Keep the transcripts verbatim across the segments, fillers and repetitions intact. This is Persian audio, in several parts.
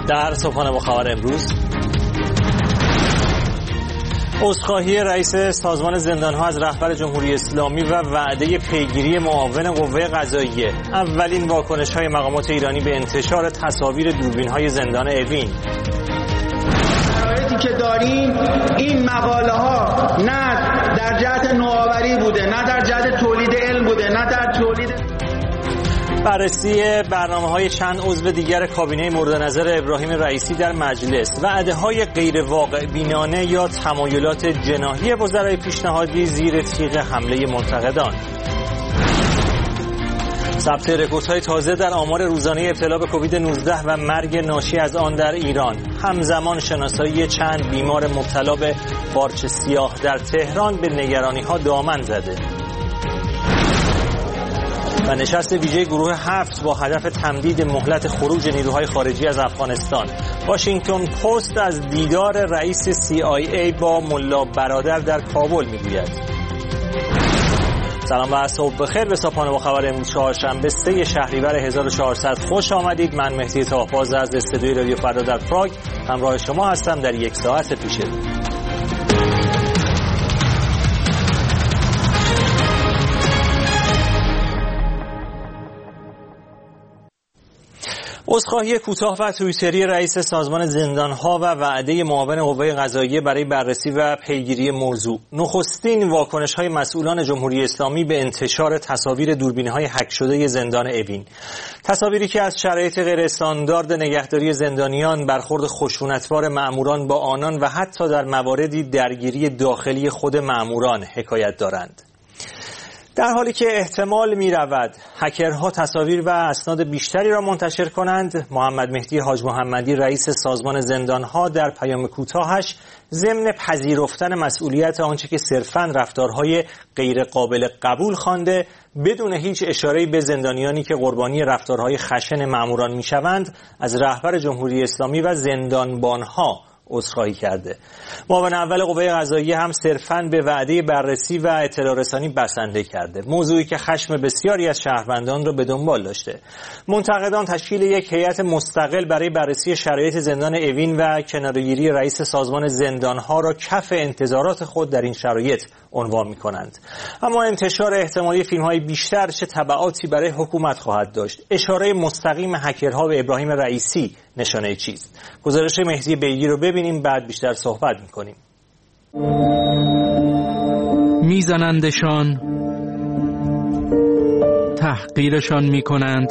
در صبحانه با خبر امروز، عذرخواهی رئیس سازمان زندانها از رهبر جمهوری اسلامی و وعده پیگیری معاون قوه قضاییه. اولین واکنش‌های مقامات ایرانی به انتشار تصاویر دوربین‌های زندان اوین. شرایطی که داریم، این مقاله ها نه در جهت نوآوری بوده، نه در جهت تولید علم بوده، نه در تولید. بررسی برنامه‌های چند عضو دیگر کابینه مورد نظر ابراهیم رئیسی در مجلس، وعده‌های غیر واقع بینانه یا تمایلات جناحی وزرای پیشنهادی زیر تیغ حمله منتقدان. ثبت رکوردهای تازه در آمار روزانه ابتلا به کووید نوزده و مرگ ناشی از آن در ایران. همزمان شناسایی چند بیمار مبتلا به قارچ سیاه در تهران به نگرانی‌ها دامن زده. و نشست ویژه گروه هفت با هدف تمدید مهلت خروج نیروهای خارجی از افغانستان. واشنگتن پست از دیدار رئیس سی آی ای با ملا برادر در کابل میگوید. سلام و صبح بخیر به صبحانه با خبر امروز چهارشنبه سه شهریور هزار و چهارصد خوش آمدید. من مهدی طاهباز از استودیوی رادیو فردا در پراگ همراه شما هستم در یک ساعت پیش رو. عذرخواهی کوتاه و توییتری رئیس سازمان زندانها و وعده معاون قوه قضاییه برای بررسی و پیگیری موضوع. نخستین واکنش‌های مسئولان جمهوری اسلامی به انتشار تصاویر دوربین‌های هک شده زندان اوین. تصاویری که از شرایط غیر استاندارد نگهداری زندانیان، برخورد خشونتبار مأموران با آنان و حتی در مواردی درگیری داخلی خود مأموران حکایت دارند. در حالی که احتمال می رود هکرها تصاویر و اسناد بیشتری را منتشر کنند، محمد مهدی حاج محمدی رئیس سازمان زندانها در پیام کوتاهش ضمن پذیرفتن مسئولیت آنچه که صرفاً رفتارهای غیر قابل قبول خوانده، بدون هیچ اشاره‌ای به زندانیانی که قربانی رفتارهای خشن مأموران می شوند، از رهبر جمهوری اسلامی و زندانبانها عذرخواهی کرده. معاون اول قوه قضاییه هم صرفاً به وعده بررسی و اطلاع رسانی بسنده کرده، موضوعی که خشم بسیاری از شهروندان را به دنبال داشته. منتقدان تشکیل یک هیئت مستقل برای بررسی شرایط زندان اوین و کناره‌گیری رئیس سازمان زندانها را کف انتظارات خود در این شرایط عنوان می‌کنند. اما انتشار احتمالی فیلم‌های بیشتر چه تبعاتی برای حکومت خواهد داشت؟ اشاره مستقیم هکرها به ابراهیم رئیسی نشانه چیست؟ گزارش مهدی بیگی رو ببینیم، بعد بیشتر صحبت می‌کنیم. میزنندشان، تحقیرشان می‌کنند،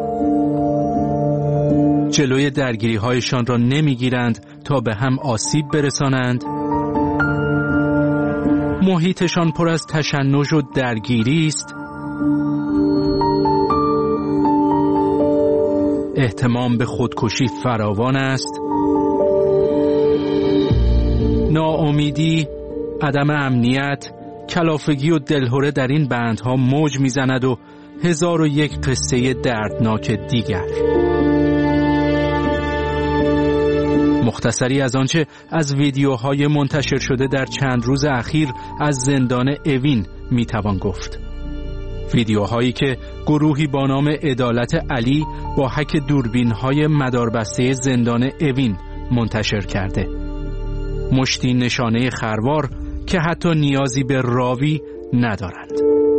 جلوی درگیری‌هایشان را نمی‌گیرند تا به هم آسیب برسانند. محیطشان پر از تشنج و درگیری است. اهتمام به خودکشی فراوان است. ناامیدی، عدم امنیت، کلافگی و دلهره در این بندها موج میزند و هزار و یک قصه دردناک دیگر. مختصری از آنچه از ویدیوهای منتشر شده در چند روز اخیر از زندان اوین میتوان گفت. ویدیوهایی که گروهی با نام عدالت علی با هک دوربین‌های مداربسته زندان اوین منتشر کرده. مشتی نشانه خروار که حتی نیازی به راوی ندارند.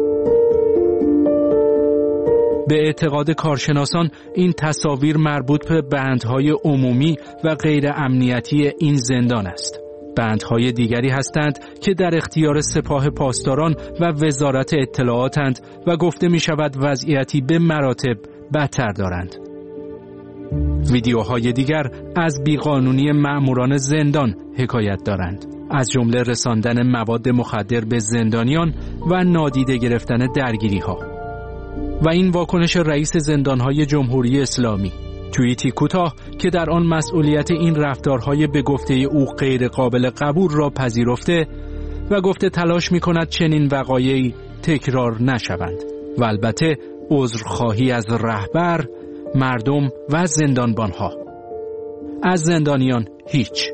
به اعتقاد کارشناسان این تصاویر مربوط به بندهای عمومی و غیر امنیتی این زندان است. بندهای دیگری هستند که در اختیار سپاه پاسداران و وزارت اطلاعاتند و گفته می شود وضعیتی به مراتب بدتر دارند. ویدیوهای دیگر از بیقانونی مأموران زندان حکایت دارند، از جمله رساندن مواد مخدر به زندانیان و نادیده گرفتن درگیری ها. و این واکنش رئیس زندانهای جمهوری اسلامی، توییتی کوتاه که در آن مسئولیت این رفتارهای به گفته او غیر قابل قبول را پذیرفته و گفته تلاش می کند چنین وقایعی تکرار نشوند و البته عذرخواهی از رهبر، مردم و زندانبانها. از زندانیان هیچ.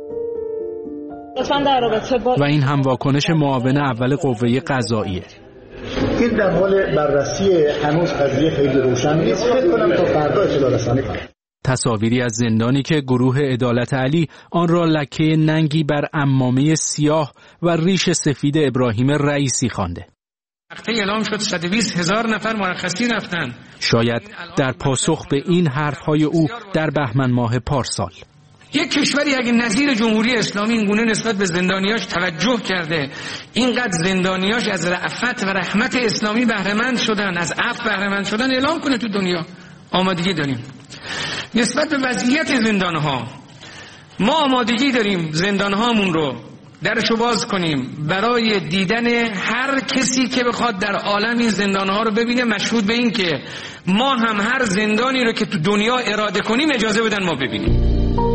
و این هم واکنش معاون اول قوه قضاییه. این در حال بررسی، هنوز قضیه خیلی روشن نیست. فکر کنم تا فردا اطلاع رسانی کنم. تصاویری از زندانی که گروه عدالت علی آن را لکه ننگی بر عمامه سیاه و ریش سفید ابراهیم رئیسی خوانده. وقتی اعلام شد صد و بیست هزار نفر مرخصی رفتن. شاید در پاسخ به این حرفهای او در بهمن ماه پارسال. یک کشوری اگه نظیر جمهوری اسلامی اینگونه نسبت به زندانیاش توجه کرده، اینقدر زندانیاش از رأفت و رحمت اسلامی بهره‌مند شدن، از عفو بهره‌مند شدن، اعلام کنه تو دنیا. آمادگی داریم نسبت به وضعیت زندانها. ما آمادگی داریم زندانهامون رو درشو باز کنیم برای دیدن هر کسی که بخواد در عالم این زندانها رو ببینه، مشهود به این که ما هم هر زندانی رو که تو دنیا اراده کنیم اجازه بدن ما ببینیم.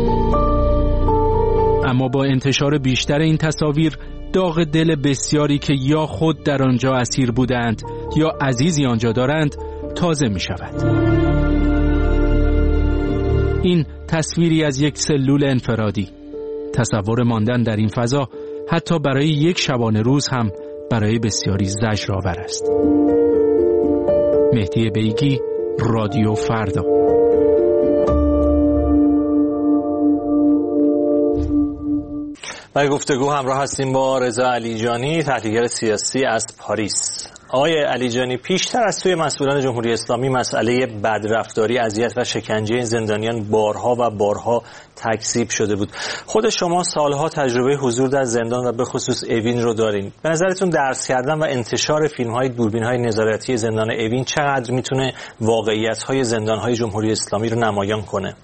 اما با انتشار بیشتر این تصاویر، داغ دل بسیاری که یا خود در آنجا اسیر بودند یا عزیزی آنجا دارند تازه می شود. این تصویری از یک سلول انفرادی. تصور ماندن در این فضا حتی برای یک شبانه روز هم برای بسیاری زجرآور است. مهدی بیگی، رادیو فردا. در گفتگو همراه هستیم با رضا علیجانی، تحلیلگر سیاسی از پاریس. آقای علیجانی، پیشتر از سوی مسئولان جمهوری اسلامی مسئله بدرفتاری، اذیت و شکنجه زندانیان بارها و بارها تکذیب شده بود. خود شما سالها تجربه حضور در زندان و به خصوص اوین رو دارین. به نظرتون درس کردن و انتشار فیلم‌های دوربین‌های نظارتی زندان اوین چقدر میتونه واقعیت‌های زندان‌های جمهوری اسلامی رو نمایان کنه؟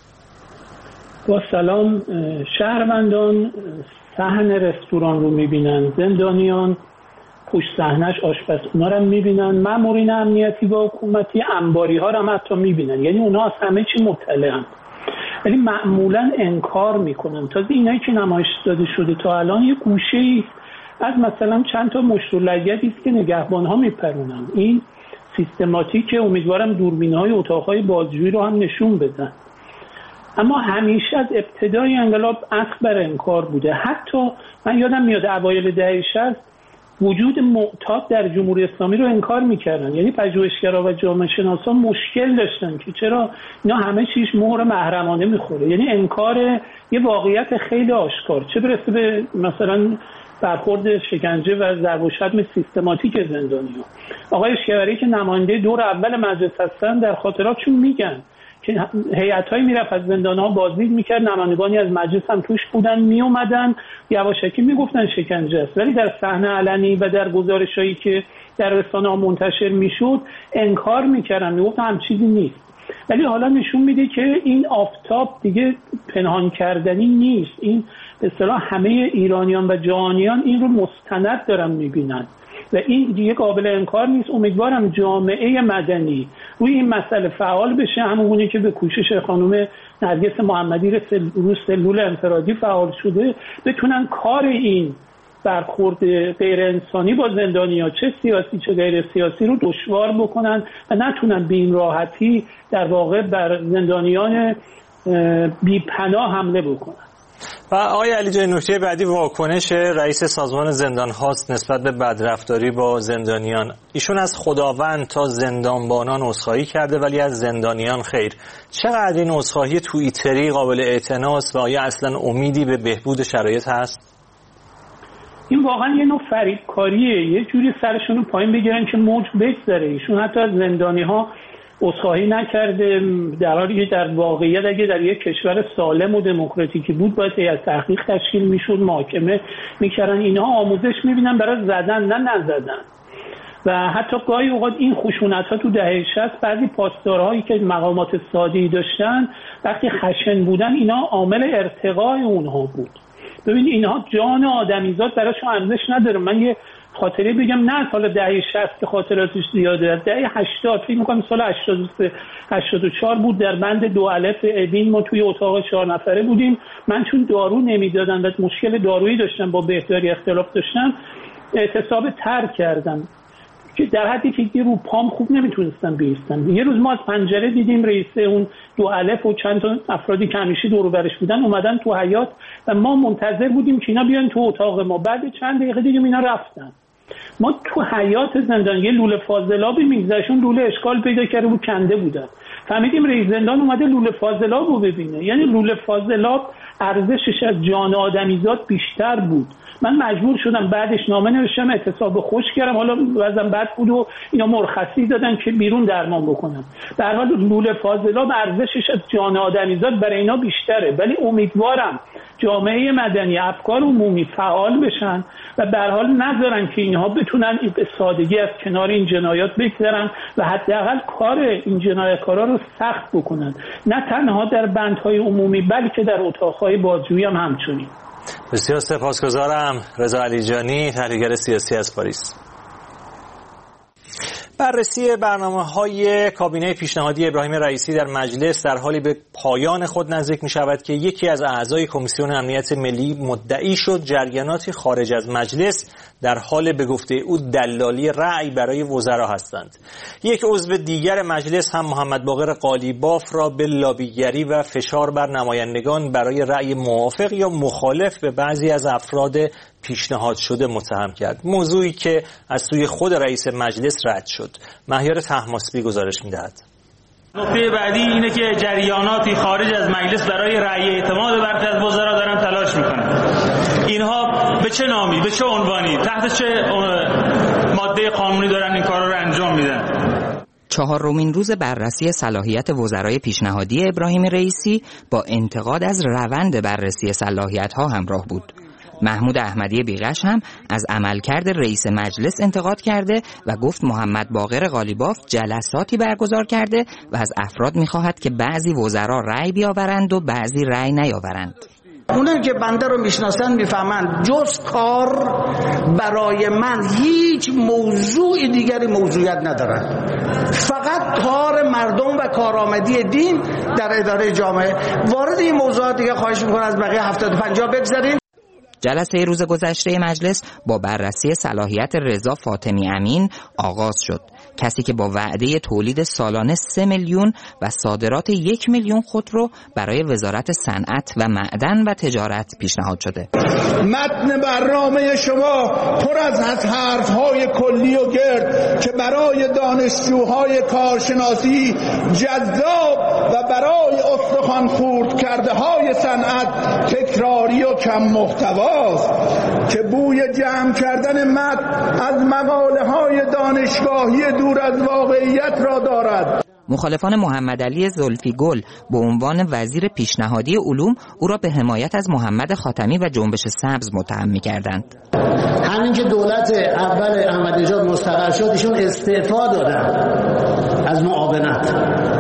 با سلام، شهروندان صحن رستوران رو میبینن، زندانیان پشت صحنش آشپزخونه رو میبینن، مامورین امنیتی و حکومتی انباری ها رو هم حتی میبینن. یعنی اونا از همه چی مطلعن، ولی معمولا انکار میکنن. تازه اینایی که نمایش داده شده تا الان یه گوشه‌ای از مثلا چند تا مشت و لگدی است که نگهبان ها میپرونن. این سیستماتیکه. امیدوارم دوربین‌های اتاق‌های بازجویی رو هم نشون بدن. اما همیشه از ابتدای انقلاب اصل بر انکار بوده. حتی من یادم میاد اوایل دهه شصت وجود معتاد در جمهوری اسلامی رو انکار میکردن. یعنی پژوهشگرا و جامعه شناسان مشکل داشتن که چرا اینا همه چیش مهر محرمانه میخوره. یعنی انکار یه واقعیت خیلی آشکار، چه برسه به مثلا برخورد شکنجه و ضرب و شتم سیستماتیک زندانیان. آقای اشکوری که نماینده دور اول مجلس هستن در خاطراتشون میگن که هیئت‌هایی میرفت از زندان‌ها بازدید میکرد، نمایندگانی از مجلس هم توش بودن، میومدن یواشکی میگفتن شکنجه است، ولی در صحنه علنی و در گزارشایی که در رسانه‌ها منتشر میشد انکار میکردن، میگفتن هم چیزی نیست. ولی حالا نشون میده که این آفتاب دیگه پنهان کردنی نیست. این به اصطلاح همه ایرانیان و جهانیان این رو مستند دارن میبینن و این دیگه قابل انکار نیست. امیدوارم جامعه مدنی روی این مسئله فعال بشه، همونگونه که به کوشش خانم نرگس محمدی رو سلول انفرادی فعال شده، بتونن کار این برخورد غیر انسانی با زندانی‌ها چه سیاسی چه غیر سیاسی رو دشوار بکنن و نتونن به این راحتی در واقع بر زندانیان بی‌پناه حمله بکنن. و آقای علیجانی، نکته بعدی واکنش رئیس سازمان زندان هاست نسبت به بدرفتاری با زندانیان. ایشون از خداوند تا زندانبانان عذرخواهی کرده ولی از زندانیان خیر. چقدر این عذرخواهی توییتری قابل اعتناست و آیا اصلا امیدی به بهبود شرایط هست؟ این واقعا یه نوع فریبکاریه، یه جوری سرشون رو پایین بگیرن که موج بگذره. ایشون حتی از زندانی ها عذرخواهی نکرده، در حالی که در واقعیت اگه در یک کشور سالم و دموکراتیکی بود باید از تحقیق تشکیل میشد، محاکمه میکردن. اینها آموزش میبینن برای زدن نه نزدن. و حتی گاهی اوقات این خشونت ها تو دهه شصت بعضی پاسدارهایی که مقامات ساده‌ای داشتن وقتی خشن بودن اینا عامل ارتقای اونها بود. ببین اینها جان آدمیزاد براشون ارزش نداره. من یه خاطره بگم، نه سال دهه شصت که خاطراتش زیاده، دهه هشتاد فکر می‌کنم سال هشتاد و سه هشتاد و چهار بود، در بند دو الف اوین ما توی اتاق چهار نفره بودیم. من چون دارو نمیدادن و مشکل دارویی داشتم، با بهداری اختلاف داشتم، اعتصاب ترک کردم که در حدی که رو پام خوب نمیتونستم بیستم. یه روز ما از پنجره دیدیم رئیس اون دو الف و چند تا افرادی که همیشه دور و برش بودن اومدن تو حیاط و ما منتظر بودیم که اینا بیان تو اتاق ما. بعد چند دقیقه دیگه اینا رفتن. ما تو حیاط زندان یه لوله فاضلابی میگذاشون، لوله اشکال پیدا کرده بود، کنده بودن. فهمیدیم رئیس زندان اومده لوله فاضلاب رو ببینه. یعنی لوله فاضلاب ارزشش از جان آدمیزاد بیشتر بود. من مجبور شدم بعدش نامه نوشتم، اعتصاب خوش کردم، حالا وضعم بد بود و اینا مرخصی دادن که بیرون درمان بکنم. به هر حال لوله فاضلاب ارزشش از جان آدمیزاد برای اینا بیشتره، ولی امیدوارم جامعه مدنی، افکار عمومی فعال بشن و به هر حال نذارن که اینها بتونن به سادگی از کنار این جنایات بگذرن و حداقل کار این جنایتکارا رو سخت بکنن، نه تنها در بندهای عمومی بلکه در اتاقهای بازجویی هم همچنین. بسیار سپاسگزارم. رضا علیجانی، تحلیلگر سیاسی از پاریس. بررسی برنامه‌های کابینه پیشنهادی ابراهیم رئیسی در مجلس در حالی به پایان خود نزدیک می‌شود که یکی از اعضای کمیسیون امنیت ملی مدعی شد جریاناتی خارج از مجلس در حال به گفته او دلالی رأی برای وزرا هستند. یک عضو دیگر مجلس هم محمد باقر قالیباف را به لابیگری و فشار بر نمایندگان برای رأی موافق یا مخالف به بعضی از افراد پیشنهاد شده متهم کرد، موضوعی که از سوی خود رئیس مجلس رد شد. مهیار طهماسبی گزارش می‌دهد. نکته بعدی اینه که جریاناتی خارج از مجلس برای رأی اعتماد برخی از وزرا دارن تلاش میکنن. اینها به چه نامی، به چه عنوانی، تحت چه ماده قانونی دارن این کارا رو انجام میدن؟ چهارمین روز بررسی صلاحیت وزرای پیشنهادی ابراهیم رئیسی با انتقاد از روند بررسی صلاحیت‌ها همراه بود. محمود احمدی بیغش هم از عملکرد رئیس مجلس انتقاد کرده و گفت محمد باقر قالیباف جلساتی برگزار کرده و از افراد می‌خواهد که بعضی وزرا رأی بیاورند و بعضی رأی نیاورند. اونایی که بنده رو میشناسن میفهمند جز کار برای من هیچ موضوع دیگری موضوعیت ندارد، فقط کار مردم و کارآمدی دین در اداره جامعه. وارد این موضوعات دیگه خواهش می‌کنم از بقیه هفتاد و پنجاه بگذاریم. جلسه روز گذشته مجلس با بررسی صلاحیت رضا فاطمی امین آغاز شد، کسی که با وعده تولید سالانه سه میلیون و صادرات یک میلیون خودرو برای وزارت صنعت و معدن و تجارت پیشنهاد شده. متن برنامه شما پر از حرف‌های کلی و گرد که برای دانشجوهای کارشناسی جذاب و برای استخوان خورد کرده های صنعت تکراری و کم محتوا که بوی جمع کردن متن از مقاله های دانشگاهی دور از واقعیت را دارد. مخالفان محمد علی زلفی گل به عنوان وزیر پیشنهادی علوم او را به حمایت از محمد خاتمی و جنبش سبز متهم می‌کردند. همین که دولت اول احمدی نژاد مستقر شد ایشون استعفا دادن از معاونت.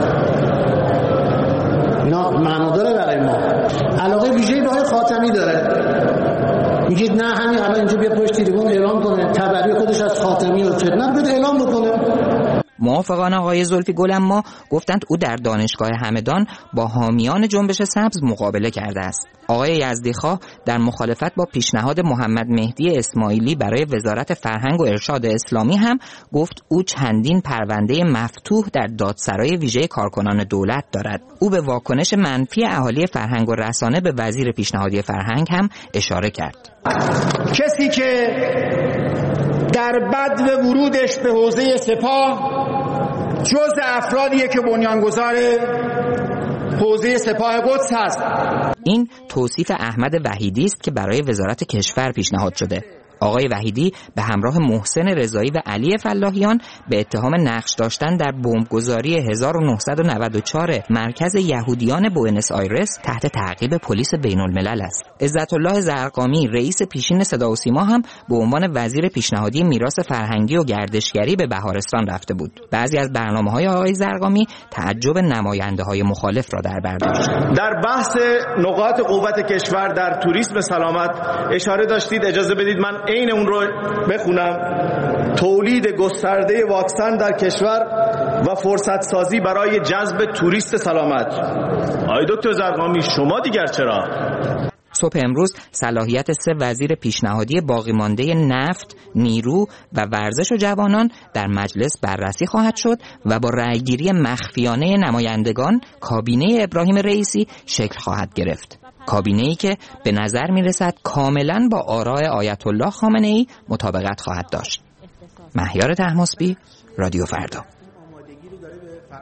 اینا معنا داره برای ما. علاقه ویژه‌ای به آقای خاتمی داره. میگید نه همین الان اینجا بیا پشت تریبون اعلام کنه تبری خودش از خاتمی و فتنه بده اعلام بکنه. موافقان آقای زلفی گل اما گفتند او در دانشگاه همدان با حامیان جنبش سبز مقابله کرده است. آقای یزدیخواه در مخالفت با پیشنهاد محمد مهدی اسماعیلی برای وزارت فرهنگ و ارشاد اسلامی هم گفت او چندین پرونده مفتوح در دادسرای ویژه کارکنان دولت دارد. او به واکنش منفی اهالی فرهنگ و رسانه به وزیر پیشنهادی فرهنگ هم اشاره کرد. کسی که در بدو ورودش به حوزه سپاه جز افرادیه که بنیانگذار حوزه سپاه قدس هست. این توصیف احمد وحیدی است که برای وزارت کشور پیشنهاد شده. آقای وحیدی به همراه محسن رضایی و علی فلاحیان به اتهام نقش داشتن در بمبگذاری هزار و نهصد و نود و چهار مرکز یهودیان بوئنوس آیرس تحت تعقیب پلیس بین الملل است. عزت الله زرقامی رئیس پیشین صدا و سیما هم به عنوان وزیر پیشنهادی میراث فرهنگی و گردشگری به بهارستان رفته بود. بعضی از برنامه‌های آقای زرقامی تعجب نماینده‌های مخالف را در بر داشت. در بحث نقاط قوت کشور در توریسم سلامت اشاره داشتید، اجازه بدید من این اون رو بخونم. تولید گسترده واکسن در کشور و فرصت سازی برای جذب توریست سلامت. آقای دکتر زرقامی شما دیگر چرا؟ صبح امروز صلاحیت سه وزیر پیشنهادی باقی مانده نفت، نیرو و ورزش و جوانان در مجلس بررسی خواهد شد و با رأیگیری مخفیانه نمایندگان کابینه ابراهیم رئیسی شکل خواهد گرفت. کابینه‌ای که به نظر می‌رسد کاملاً با آراء آیت الله خامنه‌ای مطابقت خواهد داشت. مهیار طهماسبی، رادیو فردا.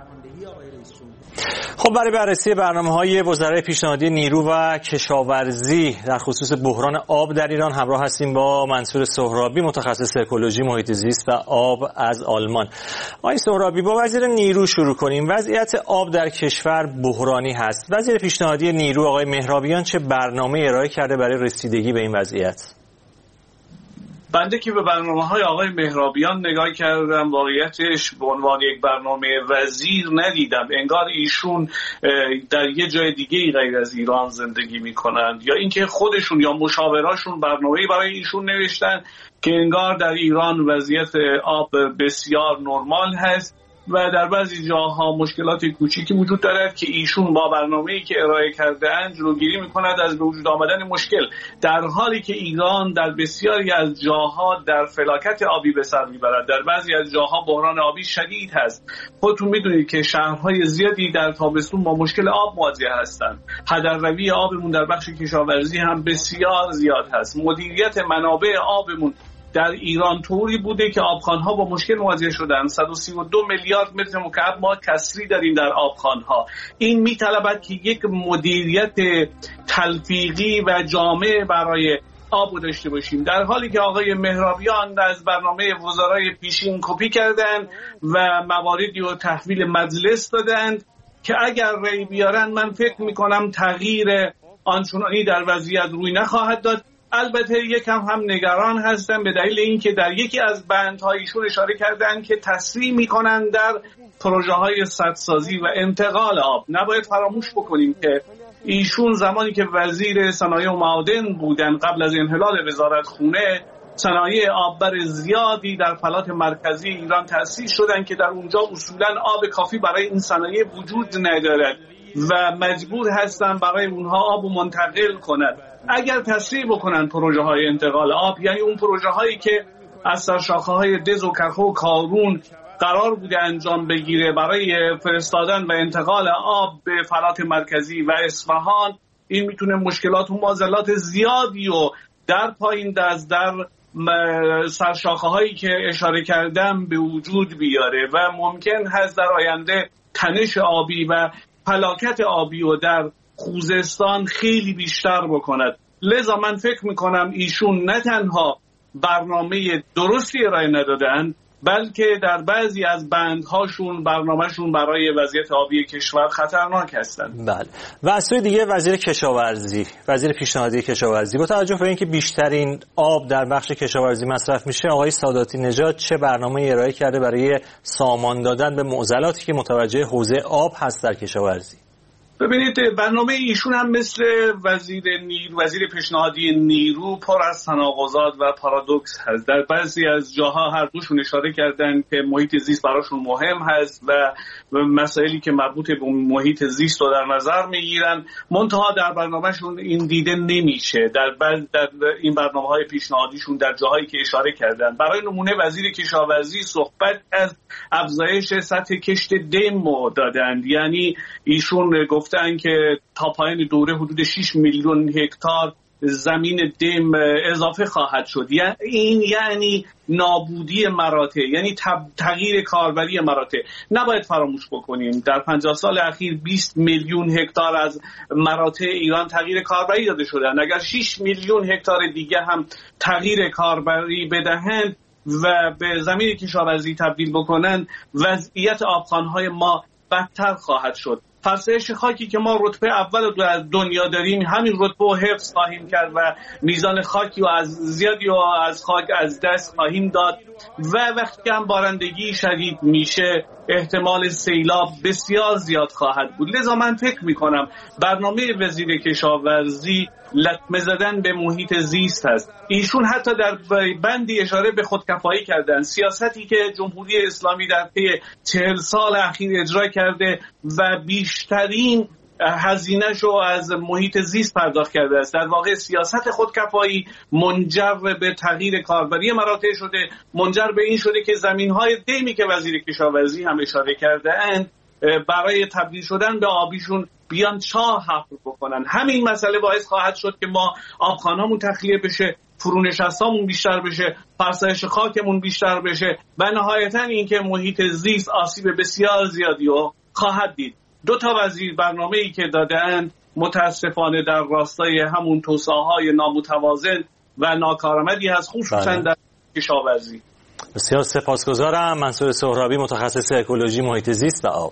خب برای بررسی برنامه‌های وزرای پیشنهادی نیرو و کشاورزی در خصوص بحران آب در ایران همراه هستیم با منصور سهرابی، متخصص اکولوژی محیط زیست و آب از آلمان. آقای سهرابی، با وزیر نیرو شروع کنیم. وضعیت آب در کشور بحرانی هست. وزیر پیشنهادی نیرو آقای مهرابیان چه برنامه ارائه کرده برای رسیدگی به این وضعیت؟ بنده که به برنامه‌های آقای مهرابیان نگاه کردم، واقعیتش به عنوان یک برنامه وزیر ندیدم. انگار ایشون در یه جای دیگه غیر از ایران زندگی میکنند، یا اینکه خودشون یا مشاوراشون برنامه‌ای برای ایشون نوشتن که انگار در ایران وضعیت آب بسیار نرمال هست و در بعضی جاها مشکلات کوچیکی وجود دارد که ایشون با برنامه‌ای که ارائه کرده‌اند جلوگیری می‌کند از به وجود آمدن مشکل، در حالی که ایران در بسیاری از جاها در فلاکت آبی به سر می‌برد. در بعضی از جاها بحران آبی شدید هست. خودتون می‌دونید که شهرهای زیادی در تابستون با مشکل آب مواجه هستند. هدرروی آبمون در بخش کشاورزی هم بسیار زیاد هست. مدیریت منابع آبمون در ایران طوری بوده که آبخوان‌ها با مشکل مواجه شدن. صد و سی و دو میلیارد متر مکعب ما کسری داریم در آبخوان‌ها. این می‌طلبد که یک مدیریت تلفیقی و جامع برای آب داشته باشیم، در حالی که آقای مهرابیان از برنامه وزرای پیشین کپی کردن و مواردی رو تحویل مجلس دادند که اگر رأی بیارن من فکر می‌کنم تغییر آنچنانی در وضعیت روی نخواهد داد. البته یکم هم نگران هستم به دلیل اینکه در یکی از بندهایشون اشاره کردن که تسریع میکنن در پروژه های سدسازی و انتقال آب. نباید فراموش بکنیم که ایشون زمانی که وزیر صنایع و معادن بودن قبل از انحلال وزارت خونه، صنایع آببر زیادی در فلات مرکزی ایران تأسیس شدن که در اونجا اصولا آب کافی برای این صنایع وجود ندارد و مجبور هستن برای اونها آب منتقل کنند. اگر تسریع بکنن پروژه های انتقال آب، یعنی اون پروژه هایی که از سرشاخه های دز و کرخ و کارون قرار بوده انجام بگیره برای فرستادن و انتقال آب به فلات مرکزی و اصفهان، این میتونه مشکلات و معضلات زیادی و در پایین دست در سرشاخه هایی که اشاره کردم به وجود بیاره و ممکن هست در آینده تنش آبی و فلاکت آبی و در خوزستان خیلی بیشتر بکند. لذا من فکر میکنم ایشون نه تنها برنامه درستی ارائه ندادن، بلکه در بعضی از بندهاشون برنامهشون برای وضعیت آبی کشور خطرناک هستند. بله. و از سوی دیگه وزیر کشاورزی، وزیر پیشنهادی کشاورزی، با توجه به اینکه بیشترین آب در بخش کشاورزی مصرف میشه، آقای ساداتی نژاد چه برنامه ارائه کرده برای سامان دادن به معضلاتی که متوجه حوزه آب هست در کشاورزی؟ ببینید، برنامه ایشون هم مثل وزیر نیرو، وزیر پیشنهادی نیرو پر از تناقضات و پارادوکس هست. در بعضی از جاها هر دوشون اشاره کردن که محیط زیست براشون مهم هست و مسائلی که مربوط به محیط زیست رو در نظر میگیرن، منتها در برنامهشون این دیده نمیشه. در بعض در این برنامه‌های پیشنهادیشون در جاهایی که اشاره کردن، برای نمونه وزیر کشاورزی صحبت از افزایش سطح کشت دم دادند. یعنی ایشون گفت گفتن که تا پایان دوره حدود شش میلیون هکتار زمین دم اضافه خواهد شد. این یعنی نابودی مراتع، یعنی تغییر کاربری مراتع. نباید فراموش بکنیم در پنجاه سال اخیر بیست میلیون هکتار از مراتع ایران تغییر کاربری داده شدن. اگر شش میلیون هکتار دیگه هم تغییر کاربری بدهند و به زمین کشاورزی تبدیل بکنن، وضعیت آبخوان‌های ما بدتر خواهد شد. فرسایش خاکی که ما رتبه اول دنیا داریم، همین رتبه رو حفظ خواهیم کرد و میزان خاکی و از زیادی و از خاک از دست خواهیم داد و وقتی که هم بارندگی شدید میشه احتمال سیلاب بسیار زیاد خواهد بود. لذا من فکر میکنم برنامه وزیر کشاورزی لطمه زدن به محیط زیست هست. ایشون حتی در بندی اشاره به خودکفایی کردن. سیاستی که جمهوری اسلامی در طی چهل سال اخیر اجرا کرده و بیشترین هزینه‌شو از محیط زیست پرداخت کرده است. در واقع سیاست خودکفایی منجر به تغییر کاربری مراتع شده، منجر به این شده که زمین‌های دمی که وزیر کشاورزی هم اشاره کرده اند برای تبدیل شدن به آبیشون بیان چاه حفر بکنن. همین مسئله باعث خواهد شد که ما آبخوانامون تخلیه بشه، فرونشستامون بیشتر بشه، فرسایش خاکمون بیشتر بشه و نهایتاً اینکه محیط زیست آسیب بسیار زیادی رو خواهد دید. دو تا وزیر برنامه‌ای که داده‌اند متاسفانه در راستای همون توسعه‌های نامتوازن و ناکارآمدی هست، خصوصا در کشاورزی. بسیار سپاسگزارم. منصور سهرابی، متخصص اکولوژی، محیط زیست و آب.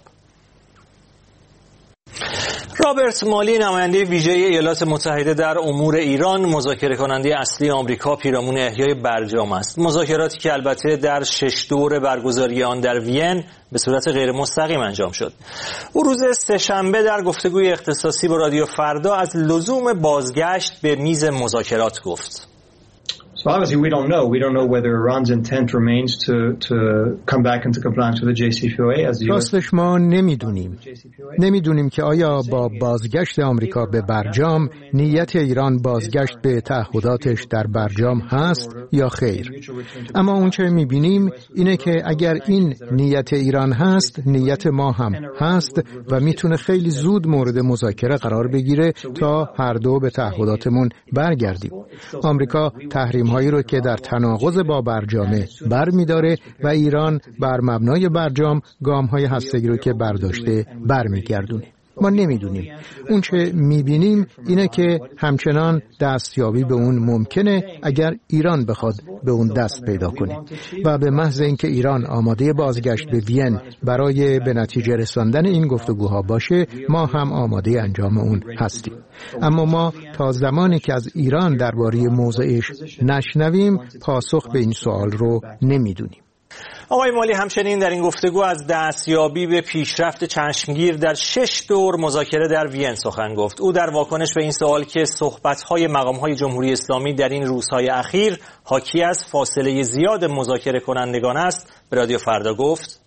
رابرت مالی، نماینده ویژه ایالات متحده در امور ایران، مذاکره کننده اصلی آمریکا پیرامون احیای برجام است. مذاکراتی که البته در شش دور برگزاری آن در وین به صورت غیر مستقیم انجام شد. او روز سه‌شنبه در گفتگوی اختصاصی با رادیو فردا از لزوم بازگشت به میز مذاکرات گفت. So obviously we don't know. We don't know whether Iran's intent remains to to come back into compliance with the جی سی پی او ای as the راستش ما نمیدونیم. نمیدونیم که آیا با بازگشت آمریکا به برجام نیت ایران بازگشت به تعهداتش در برجام هست یا خیر. اما اون چه میبینیم اینه که اگر این نیت ایران هست، نیت ما هم هست و میتونه خیلی زود مورد مذاکره قرار بگیره تا هر دو به تعهداتمون برگردیم. آمریکا تحریم هایی رو که در تناقض با برجامه بر می داره و ایران بر مبنای برجام گام های هسته‌ای رو که برداشته بر می گردونه. ما نمیدونیم. اون چه میبینیم اینه که همچنان دستیابی به اون ممکنه اگر ایران بخواد به اون دست پیدا کنه و به محض اینکه ایران آماده بازگشت به وین برای به نتیجه رساندن این گفتگوها باشه، ما هم آماده انجام اون هستیم. اما ما تا زمانی که از ایران درباره موضعش نشنویم پاسخ به این سوال رو نمیدونیم. آقای مالی همچنین در این گفتگو از دستیابی به پیشرفت چشمگیر در شش دور مذاکره در وین سخن گفت. او در واکنش به این سوال که صحبت‌های مقام‌های جمهوری اسلامی در این روزهای اخیر حاکی از فاصله زیاد مذاکره کنندگان است، به رادیو فردا گفت: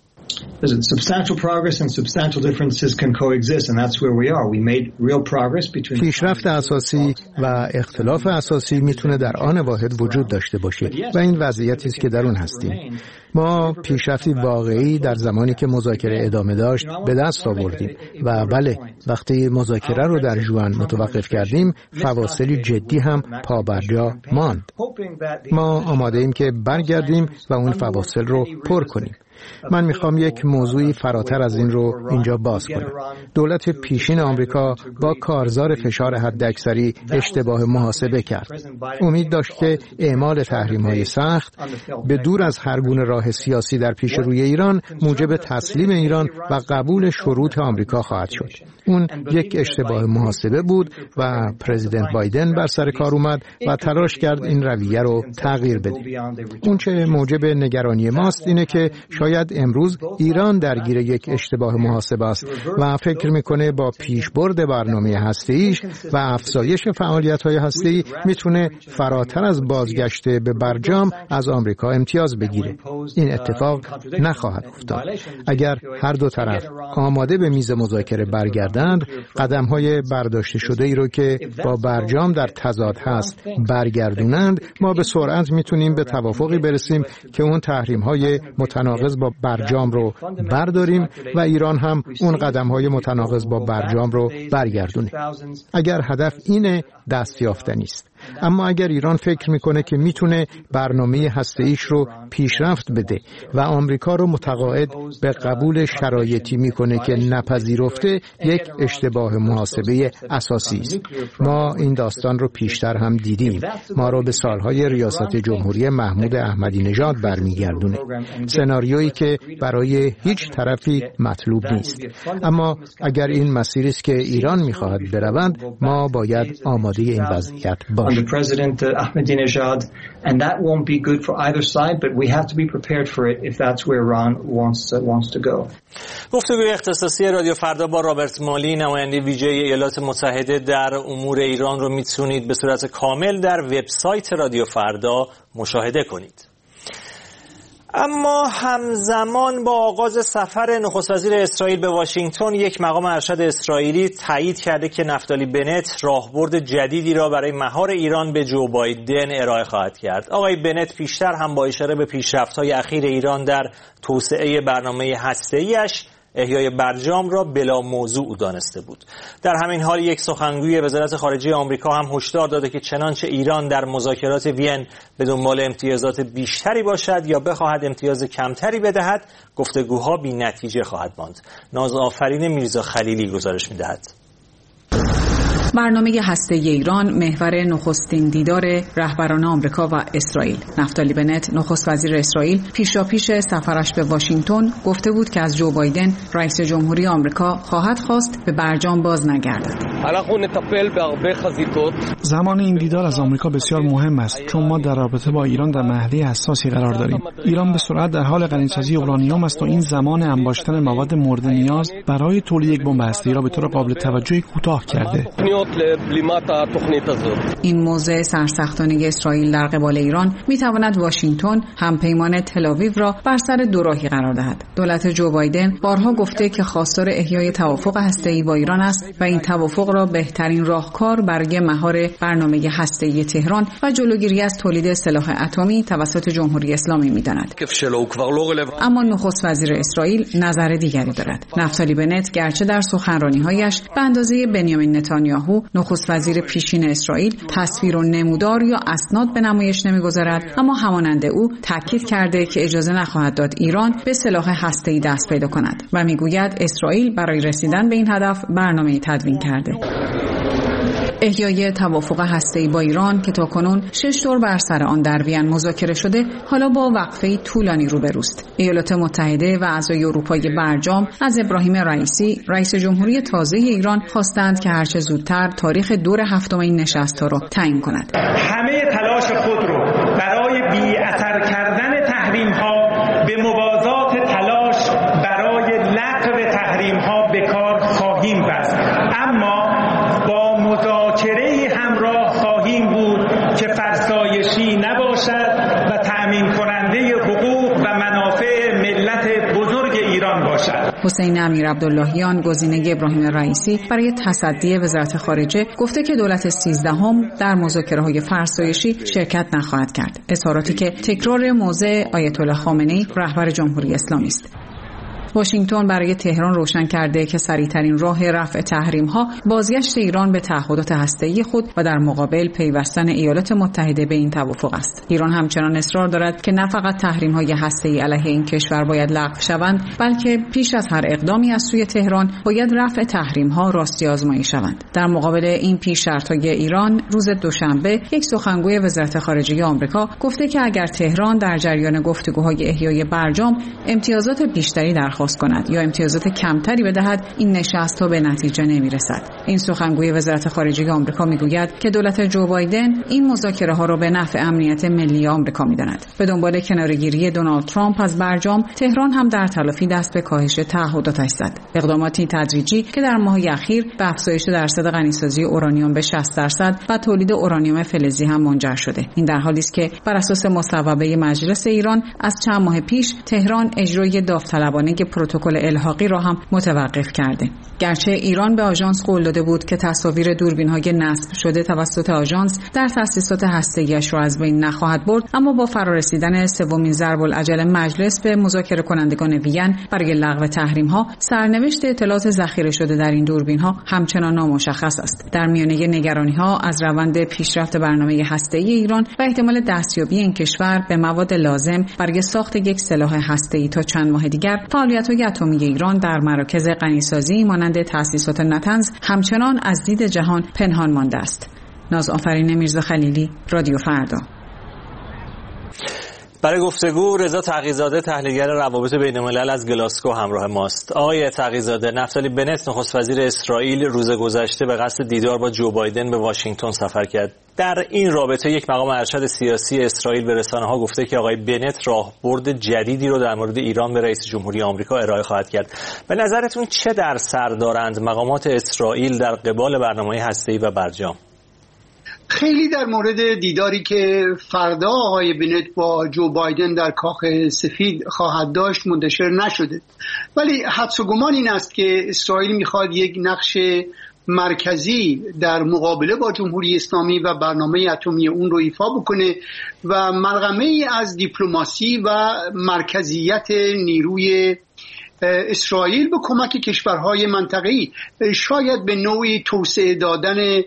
پیشرفت اساسی و اختلاف اساسی میتونه در آن واحد وجود داشته باشه و این وضعیتی است که در اون هستیم. ما پیشرفتی واقعی در زمانی که مذاکره ادامه داشت به دست آوردیم و بله، وقتی مذاکره رو در ژوئن متوقف کردیم فواصلی جدی هم پابرجا ماند. ما آماده ایم که برگردیم و اون فواصل رو پر کنیم. من میخوام یک موضوعی فراتر از این رو اینجا باز کنم. دولت پیشین آمریکا با کارزار فشار حداکثری اشتباه محاسبه کرد. امید داشت که اعمال تحریم‌های سخت به دور از هر گونه راه سیاسی در پیش روی ایران موجب تسلیم ایران و قبول شروط آمریکا خواهد شد. اون یک اشتباه محاسبه بود و پرزیدنت بایدن بر سر کار اومد و تلاش کرد این رویه رو تغییر بده. اون چه موجب نگرانی ماست اینه که شاید امروز ایران درگیر یک اشتباه محاسبه است و فکر میکنه با پیشبرد برنامه هسته‌ایش و افزایش فعالیت‌های هسته‌ای میتونه فراتر از بازگشت به برجام از آمریکا امتیاز بگیره. این اتفاق نخواهد افتاد. اگر هر دو طرف آماده به میز مذاکره برگردند، قدم‌های برداشته شده‌ای رو که با برجام در تضاد هست برگردونند، ما به سرعت میتونیم به توافقی برسیم که اون تحریم‌های متناقض با برجام رو برداریم و ایران هم اون قدم‌های متناقض با برجام رو برگردونه. اگر هدف اینه، دست یافتنی است. اما اگر ایران فکر میکنه که میتونه برنامه هسته‌ایش رو پیشرفت بده و آمریکا رو متقاعد به قبول شرایطی میکنه که نپذیرفته، یک اشتباه محاسبه اساسی است. ما این داستان رو پیشتر هم دیدیم. ما رو به سالهای ریاست جمهوری محمود احمدی نژاد برمیگردونه. سناریویی که برای هیچ طرفی مطلوب نیست. اما اگر این مسیری است که ایران میخواهد برود، ما باید آماده این وضعیت باشیم. under President Ahmadinejad, and that won't be good for either side, but we have to be prepared for it if that's where Iran wants uh, wants to go. گفتگوی اختصاصی رادیو فردا با رابرت مالی، نماینده ویژه ایالات متحده در امور ایران رو میتونید به صورت کامل در وبسایت رادیو فردا مشاهده کنید. اما همزمان با آغاز سفر نخست وزیر اسرائیل به واشنگتن، یک مقام ارشد اسرائیلی تایید کرده که نفتالی بنت راهبرد جدیدی را برای مهار ایران به جو بایدن ارائه خواهد کرد. آقای بنت پیشتر هم با اشاره به پیشرفت‌های اخیر ایران در توسعه برنامه هسته‌ایش احیای برجام را بلا موضوع دانسته بود. در همین حال یک سخنگوی وزارت خارجه آمریکا هم هشدار داده که چنانچه ایران در مذاکرات وین به دنبال امتیازات بیشتری باشد یا بخواهد امتیاز کمتری بدهد، گفتگوها بی نتیجه خواهد ماند. نازآفرین میرزا خلیلی گزارش می‌دهد. برنامه هسته‌ای ایران محور نخستین دیدار رهبران آمریکا و اسرائیل. نفتالی بنت نخست وزیر اسرائیل پیشاپیش سفرش به واشنگتن گفته بود که از جو بایدن رئیس جمهوری آمریکا خواهد خواست به برجام باز نگردد. زمان این دیدار از آمریکا بسیار مهم است چون ما در رابطه با ایران در مرحله حساسی قرار داریم. ایران به سرعت در حال غنیسازی اورانیوم است و این زمان انباشتن مواد مورد نیاز برای تولید یک بمب هسته‌ای را به طور قابل توجهی کوتاه کرده. این موضع سرسختانه اسرائیل در قبال ایران میتواند واشنگتن همپیمان تل‌آویو را بر سر دوراهی قرار دهد. دولت جو بایدن بارها گفته که خواستار احیای توافق هسته‌ای با ایران است و این توافق را بهترین راهکار برای مهار برنامه هسته‌ای تهران و جلوگیری از تولید سلاح اتمی توسط جمهوری اسلامی می‌داند. اما نخست وزیر اسرائیل نظر دیگری دارد. نفتالی بنت گرچه در سخنرانی‌هایش به اندازه بنیامین نتانیاهو نخست وزیر پیشین اسرائیل تصویر و نمودار یا اسناد به نمایش نمیگذارد، اما همانند او تاکید کرده که اجازه نخواهد داد ایران به سلاح هسته‌ای دست پیدا کند و میگوید اسرائیل برای رسیدن به این هدف برنامه‌ای تدوین کرده. احیای توافق هسته‌ای با ایران که تاکنون شش دور بر سر آن در وین مذاکره شده، حالا با وقفه طولانی روبروست. ایالات متحده و اعضای اروپای برجام از ابراهیم رئیسی، رئیس جمهوری تازه ایران، خواستند که هرچه زودتر تاریخ دور هفتم این نشست‌ها را تعیین کند. همه تلاش خود رو برای بی‌اثر کردن تحریم‌ها به موازات تلاش برای لغو تحریم‌ها به کار خواهیم بست، اما با مذاکره همراه خواهیم بود که فرسایشی نباشد و تأمین کننده حقوق و منافع ملت بزرگ ایران باشد. حسین امیر عبداللهیان، گزینه ابراهیم رئیسی برای تصدی وزارت خارجه، گفته که دولت سیزدهم در مذاکره‌های فرسایشی شرکت نخواهد کرد. اظهاراتی که تکرار موضع آیت الله خامنه‌ای رهبر جمهوری اسلامی است. واشنگتن برای تهران روشن کرده که سریعترین راه رفع تحریم‌ها بازگشت ایران به تعهدات هسته‌ای خود و در مقابل پیوستن ایالات متحده به این توافق است. ایران همچنان اصرار دارد که نه فقط تحریم‌های هسته‌ای علیه این کشور باید لغو شوند، بلکه پیش از هر اقدامی از سوی تهران باید رفع تحریم‌ها راستی آزمایی شوند. در مقابل این پیش شرط‌های ایران، روز دوشنبه یک سخنگوی وزارت خارجه آمریکا گفته که اگر تهران در جریان گفتگوهای احیای برجام امتیازات بیشتری در کند یا امتیازات کمتری بدهد، این نشست‌ها به نتیجه نمی‌رسد. این سخنگوی وزارت خارجه آمریکا میگوید که دولت جو بایدن این مذاکره‌ها را به نفع امنیت ملی آمریکا می‌داند. به دنبال کناره‌گیری دونالد ترامپ از برجام، تهران هم در تلافی دست به کاهش تعهداتش زد. اقداماتی تدریجی که در ماه‌های اخیر به افزایش درصد غنیسازی اورانیوم به شصت درصد و تولید اورانیوم فلزی هم منجر شده. این در حالی است که بر اساس مصوبه مجلس ایران از چند ماه پیش تهران اجرای داوطلبانه پروتکل الحاقی را هم متوقف کرده. گرچه ایران به آژانس قول داده بود که تصاویر دوربین‌های نصب شده توسط آژانس در تأسیسات هسته‌ایش را از بین نخواهد برد، اما با فرارسیدن سومین ضرب العجل مجلس به مذاکره کنندگان وین برای لغو تحریم‌ها، سرنوشت اطلاعات ذخیره شده در این دوربین‌ها همچنان نامشخص است. در میانه نگرانی‌ها از روند پیشرفت برنامه هسته‌ای ایران و احتمال دستیابی این کشور به مواد لازم برای ساخت یک سلاح هسته‌ای تا چند ماه دیگر، فعالیت‌های اتمی ایران در مراکز غنیسازی مانند تأسیسات نطنز همچنان از دید جهان پنهان مانده است. نازآفرین میرزا خلیلی، رادیو فردا. برای گفتگو رضا تقی‌زاده، تحلیلگر روابط بین‌الملل از گلاسگو همراه ماست. آقای تقی‌زاده، نفتالی بنت نخست وزیر اسرائیل روز گذشته به قصد دیدار با جو بایدن به واشنگتن سفر کرد. در این رابطه یک مقام ارشد سیاسی اسرائیل به رسانه‌ها گفته که آقای بنت راهبرد جدیدی رو در مورد ایران به رئیس جمهوری آمریکا ارائه خواهد کرد. به نظرتون چه در سر دارند مقامات اسرائیل در قبال برنامه هسته‌ای و برجام؟ خیلی در مورد دیداری که فردا آقای بنت با جو بایدن در کاخ سفید خواهد داشت منتشر نشده، ولی حدس و گمان این است که اسرائیل میخواد یک نقش مرکزی در مقابله با جمهوری اسلامی و برنامه اتمی اون رو ایفا بکنه و ملغمه ای از دیپلماسی و مرکزیت نیروی اسرائیل به کمک کشورهای منطقه‌ای شاید به نوعی توسعه دادن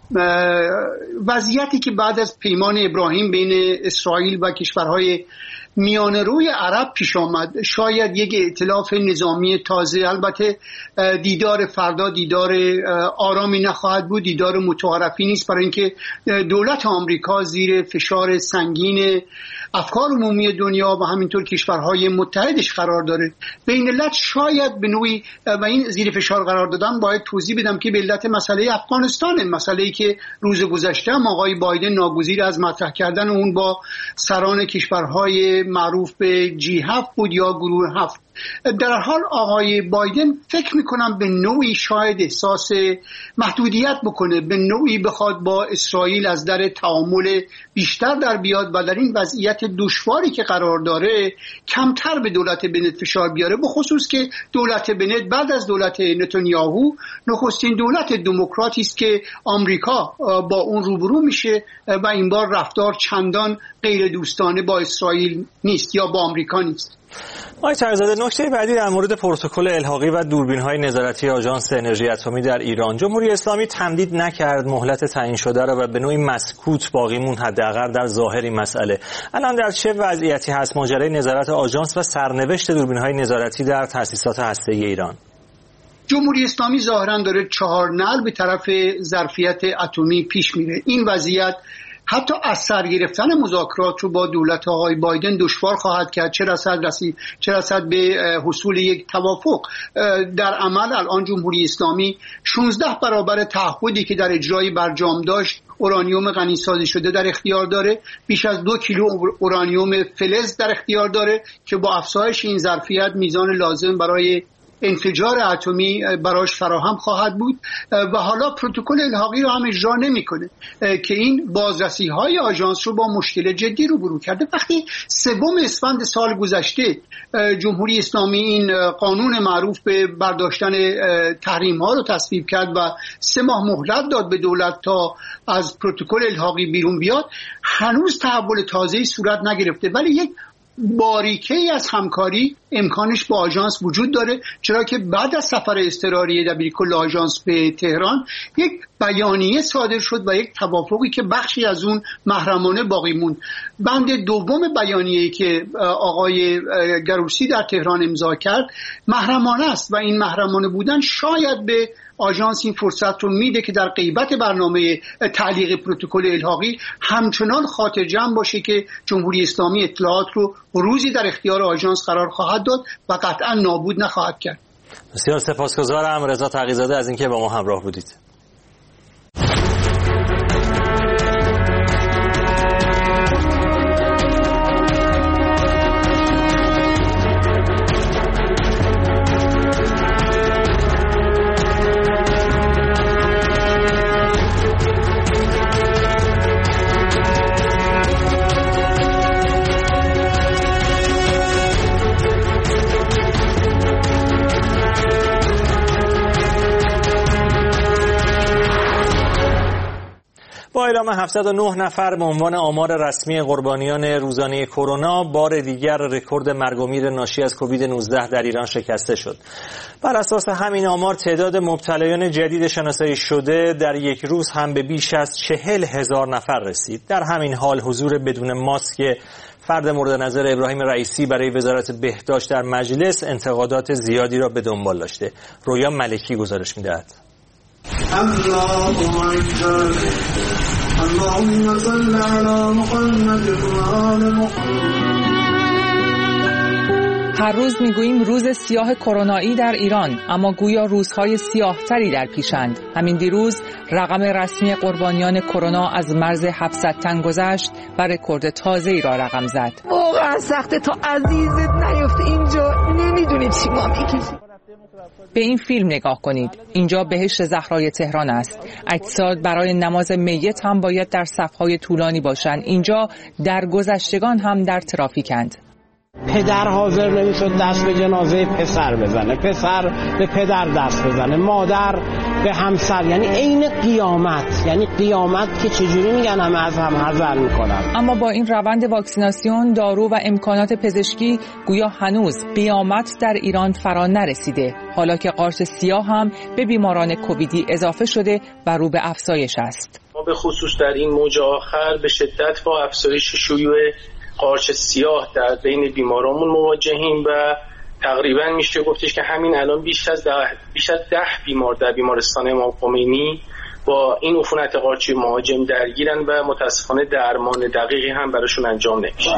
وضعیتی که بعد از پیمان ابراهیم بین اسرائیل و کشورهای میانه روی عرب پیش آمد، شاید یک ائتلاف نظامی تازه. البته دیدار فردا دیدار آرامی نخواهد بود، دیدار متعارفی نیست، برای اینکه دولت آمریکا زیر فشار سنگین افکار عمومی دنیا و همینطور کشورهای متحدش قرار داره. به این علت شاید به نوعی و این زیر فشار قرار دادن باید توضیح بدم که به علت مسئله افغانستان، مسئله‌ای که روز گذشته هم آقای بایدن ناگزیر از مطرح کردن اون با سران کشورهای معروف به جی هفت بود یا گروه هفت. در هر حال آقای بایدن فکر میکنم به نوعی شاید احساس محدودیت بکنه، به نوعی بخواد با اسرائیل از در تعامل بیشتر در بیاد و در این وضعیت دشواری که قرار داره کمتر به دولت بنت فشار بیاره، به خصوص که دولت بنت بعد از دولت نتانیاهو نخستین دولت دموکراتی است که آمریکا با اون روبرو میشه و این بار رفتار چندان غیر دوستانه با اسرائیل نیست یا با آمریکا نیست. آقای طاهرزاده، نکته بعدی در مورد پروتکل الحاقی و دوربین‌های نظارتی آژانس انرژی اتمی در ایران. جمهوری اسلامی تمدید نکرد مهلت تعیین شده را و به نوعی مسکوت باقی مون، حداقل در ظاهر این مسئله. الان در چه وضعیتی هست ماجرای نظارت آژانس و سرنوشت دوربین‌های نظارتی در تأسیسات هسته‌ای ایران؟ جمهوری اسلامی ظاهراً داره چهار نعل به طرف ظرفیت اتمی پیش میره. این وضعیت حتی از سر گرفتن مذاکرات رو با دولت آقای بایدن دشوار خواهد کرد، چه رسد رسید چه رسد به حصول یک توافق. در عمل الان جمهوری اسلامی شانزده برابر تعهدی که در اجرای برجام داشت اورانیوم غنیسازی شده در اختیار داره، بیش از دو کیلو اورانیوم فلز در اختیار داره که با افزایش این ظرفیت میزان لازم برای انفجار اتمی براش فراهم خواهد بود و حالا پروتکل الحاقی رو هم اجرا نمیکنه که این بازرسی های آژانس رو با مشکل جدی روبرو کرده. وقتی سوم اسفند سال گذشته جمهوری اسلامی این قانون معروف به برداشتن تحریم ها رو تصویب کرد و سه ماه مهلت داد به دولت تا از پروتکل الحاقی بیرون بیاد، هنوز تحول تازه‌ای صورت نگرفته، ولی یک باریکه‌ای از همکاری امکانش با آژانس وجود داره، چرا که بعد از سفر اضطراری دبیرکل آژانس به تهران یک بیانیه صادر شد و یک توافقی که بخشی از اون محرمانه باقی موند. بند دوم بیانیه‌ای که آقای گروسی در تهران امضا کرد محرمانه است و این محرمانه بودن شاید به آژانس این فرصت رو میده که در غیبت برنامه تعلیق پروتکل الحاقی همچنان خاطر جمع باشه که جمهوری اسلامی اطلاعات رو روزی در اختیار آژانس قرار خواهد داد و قطعا نابود نخواهد کرد. بسیار سپاسگزارم رضا تقی‌زاده از اینکه با ما همراه بودید. با اعلام هفتصد و نه نفر به عنوان آمار رسمی قربانیان روزانه کرونا، بار دیگر رکورد مرگ و میر ناشی از کووید نوزده در ایران شکسته شد. بر اساس همین آمار تعداد مبتلایان جدید شناسایی شده در یک روز هم به بیش از چهل هزار نفر رسید. در همین حال حضور بدون ماسک فرد مورد نظر ابراهیم رئیسی برای وزارت بهداشت در مجلس انتقادات زیادی را به دنبال داشته. رویا ملکی گزارش می‌دهد. اللهم صل علی محمد و آل محمد. هر روز میگوییم روز سیاه کرونایی در ایران، اما گویا روزهای سیاه‌تری در پیشند. همین دیروز رقم رسمی قربانیان کرونا از مرز هفتصد تن گذشت و رکورد تازه‌ای را رقم زد. واقعا سخته تا عزیزت نیفته اینجا، نمیدونی چی ما میکشیم. به این فیلم نگاه کنید. اینجا بهشت زهرای تهران است. اجساد برای نماز میت هم باید در صف‌های طولانی باشند. اینجا در گذشتگان هم در ترافیکند. پدر حاضر نمیشد دست به جنازه پسر بزنه، پسر به پدر دست بزنه، مادر به همسر، یعنی عین قیامت، یعنی قیامت که چجوری میگن همه از هم حذر میکنن. اما با این روند واکسیناسیون، دارو و امکانات پزشکی گویا هنوز قیامت در ایران فرا نرسیده، حالا که قارچ سیاه هم به بیماران کوویدی اضافه شده و رو به افزایش است. ما به خصوص در این موج آخر به شدت با افزایش شیوع قارچ سیاه در بین بیمارامون مواجهیم و تقریبا میشه گفتش که همین الان بیش از ده بیش از ده بیمار در بیمارستان امام خمینی با این عفونت قارچی مهاجم درگیرن و متاسفانه درمان دقیقی هم براشون انجام نمیشه.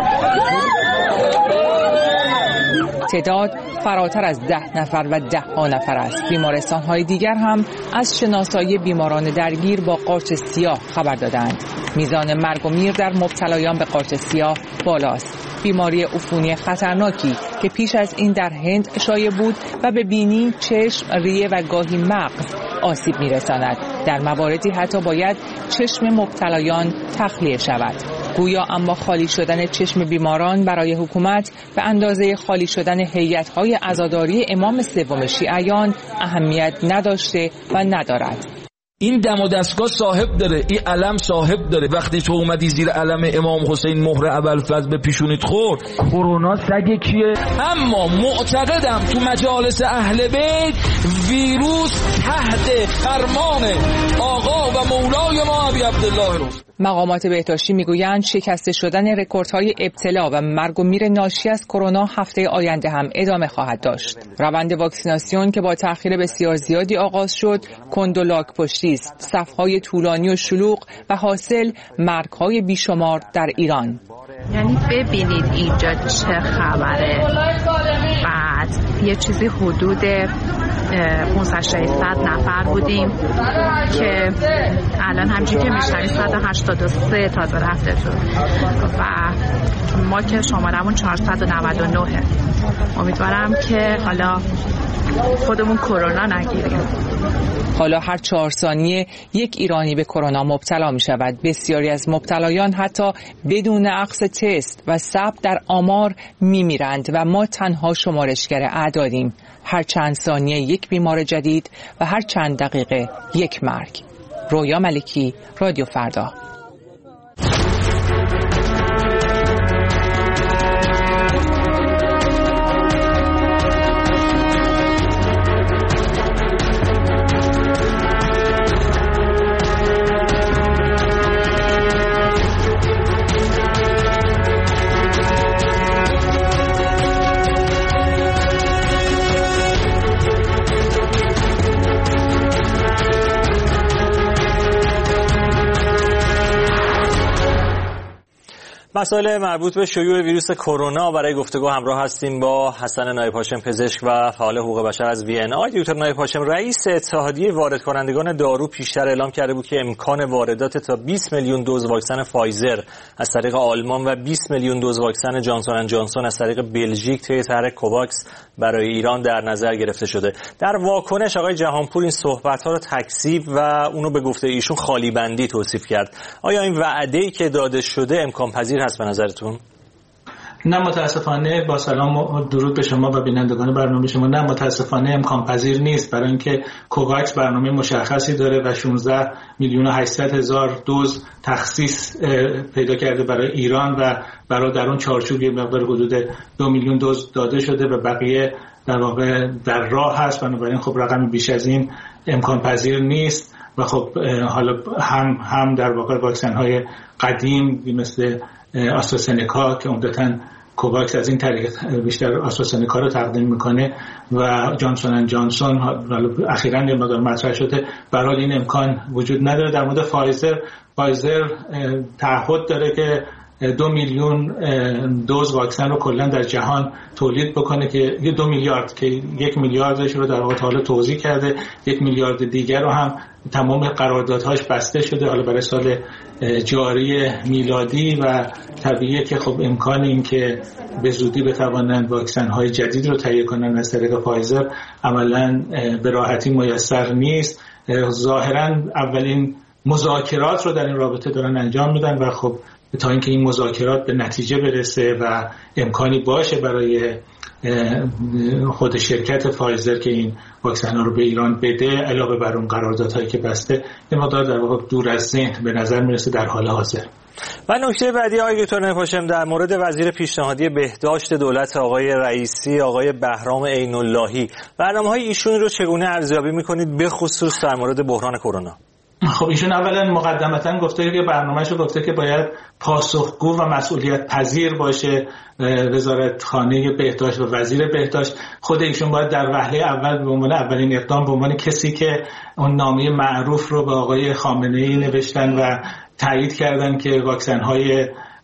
تعداد فراتر از ده نفر و ده ها نفر است. بیمارستان‌های دیگر هم از شناسایی بیماران درگیر با قارچ سیاه خبر دادند. میزان مرگ و میر در مبتلایان به قارچ سیاه بالاست. بیماری عفونی خطرناکی که پیش از این در هند شایع بود و به بینی، چشم، ریه و گاهی مغز آسیب می‌رساند. در مواردی حتی باید چشم مبتلایان تخلیه شود. گویا اما خالی شدن چشم بیماران برای حکومت به اندازه خالی شدن هیئت‌های عزاداری امام سوم شیعیان اهمیت نداشته و ندارد. این دم و دستگاه صاحب داره، این علم صاحب داره. وقتی تو اومدی زیر علم امام حسین مهر ابوالفضل به پیشونیت خورد، کرونا سگ کیه؟ اما معتقدم تو مجالس اهل بیت ویروس تحت فرمان آقا و مولای ما ابی عبدالله رست. مقامات بهداشتی میگویند شکسته شدن رکوردهای ابتلا و مرگ و میر ناشی از کرونا هفته آینده هم ادامه خواهد داشت. روند واکسیناسیون که با تأخیر بسیار زیادی آغاز شد، کند و لاک پشتی است. صفهای طولانی و شلوغ و حاصل مرگ‌های بیشمار در ایران. یعنی ببینید اینجا چه خبره. بعد یه چیزی حدود پانصد ششصد نفر بودیم که الان همچنین که میشنید صد و هشتاد و سه تازه رفته شد و ما که شمارمون چهارصد و نود و نه. امیدوارم که حالا خودمون کرونا نگیریم. حالا هر چهار ثانیه یک ایرانی به کرونا مبتلا می شود. بسیاری از مبتلایان حتی بدون اخذ تست و ثبت در آمار می میرند و ما تنها شمارشگر اعدادیم. هر چند ثانیه یک بیمار جدید و هر چند دقیقه یک مرگ. رویا ملکی، رادیو فردا. مسائل مربوط به شیوع ویروس کرونا برای گفتگو همراه هستیم با حسن نایب هاشم، پزشک و فعال حقوق بشر از وی ان. آقای دکتر نایب هاشم، رئیس اتحادیه وارد کنندگان دارو پیشتر اعلام کرده بود که امکان واردات تا بیست میلیون دوز واکسن فایزر از طریق آلمان و بیست میلیون دوز واکسن جانسون اند جانسون از طریق بلژیک طی طرح کوواکس برای ایران در نظر گرفته شده. در واکنش آقای جهانپور این صحبت‌ها رو تکذیب و اونو به گفته ایشون خالی بندی توصیف کرد. آیا این وعده‌ای که داده شده امکان پذیر هست به نظرتون؟ نه متاسفانه، با سلام و درود به شما و بینندگان برنامه شما، نه متاسفانه امکان پذیر نیست، برای اینکه کوواکس برنامه مشخصی داره و شانزده میلیون و هشتصد هزار دوز تخصیص پیدا کرده برای ایران و برای در اون چارچوب یه مقدار حدود دو میلیون دوز داده شده و بقیه در واقع در راه هست. بنابراین خب رقم بیش از این امکان پذیر نیست و خب حالا هم هم در واقع واکسن های قدیم مثل آسترازنکا که عمدتاً کوواکس از این طریق بیشتر آسترازنکا رو تقدیم میکنه و جانسون اند جانسون اخیراً یه مقدار مطرح شده، برای این امکان وجود نداره. در مورد فایزر فایزر تعهد داره که دو میلیون دوز واکسن رو کلا در جهان تولید بکنه که یه دو میلیارد که یک میلیاردش رو در واقع حالا توزیع کرده، یک میلیارد دیگر رو هم تمام قراردادهاش بسته شده حالا برای سال جاری میلادی و طبیعیه که خب امکان این که به زودی بتوانند واکسن های جدید رو تهیه کنن از طریق فایزر عملاً به راحتی میسر نیست. ظاهراً اولین مذاکرات رو در این رابطه دارن انجام میدن و خب تا اینکه این مذاکرات به نتیجه برسه و امکانی باشه برای خود شرکت فایزر که این واکسن ها رو به ایران بده علاوه بر اون قراردادهایی که بسته یه مقدار در واقع دور از ذهن به نظر میرسه در حال حاضر. و نکته بعدی آقای دکتر نپاشم در مورد وزیر پیشنهادی بهداشت دولت آقای رئیسی آقای بهرام عین اللهی، برنامه‌های ایشون رو چگونه ارزیابی می‌کنید به خصوص در مورد بحران کرونا؟ خب ایشون اولا مقدمتا گفته که برنامه‌شو گفته که باید پاسخگو و مسئولیت پذیر باشه وزارتخانه بهداشت و وزیر بهداشت. خود ایشون باید در وهله اول به عنوان اولین اقدام به عنوان کسی که اون نامه معروف رو به آقای خامنه‌ای نوشتن و تایید کردن که واکسن‌های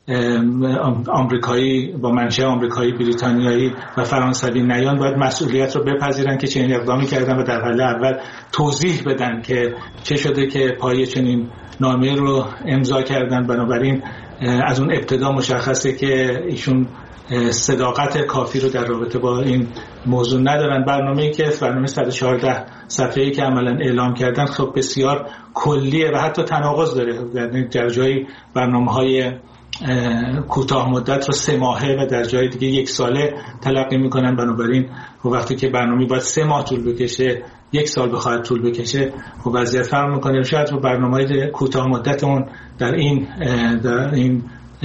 آمریکایی با منشأ آمریکایی، بریتانیایی و فرانسوی نیان باید مسئولیت رو بپذیرن که چنین اقدامی کردن و در حال اول توضیح بدن که چه شده که پای چنین نامه رو امضا کردن. بنابراین از اون ابتدا مشخصه که ایشون صداقت کافی رو در رابطه با این موضوع ندارن. برنامه‌ای که برنامه صد و چهارده صفحه‌ای که عملاً اعلام کردن خب بسیار کلیه و حتی تناقض داره. در جایی برنامه‌های کوتاه مدت رو سه ماهه و در جای دیگه یک ساله تلقی میکنن. بنابراین وقتی که برنامه باید سه ماه طول بکشه یک سال بخواد طول بکشه خب وضعیت فرق میکنه. شاید رو برنامه‌های کوتاه مدتمون در این در این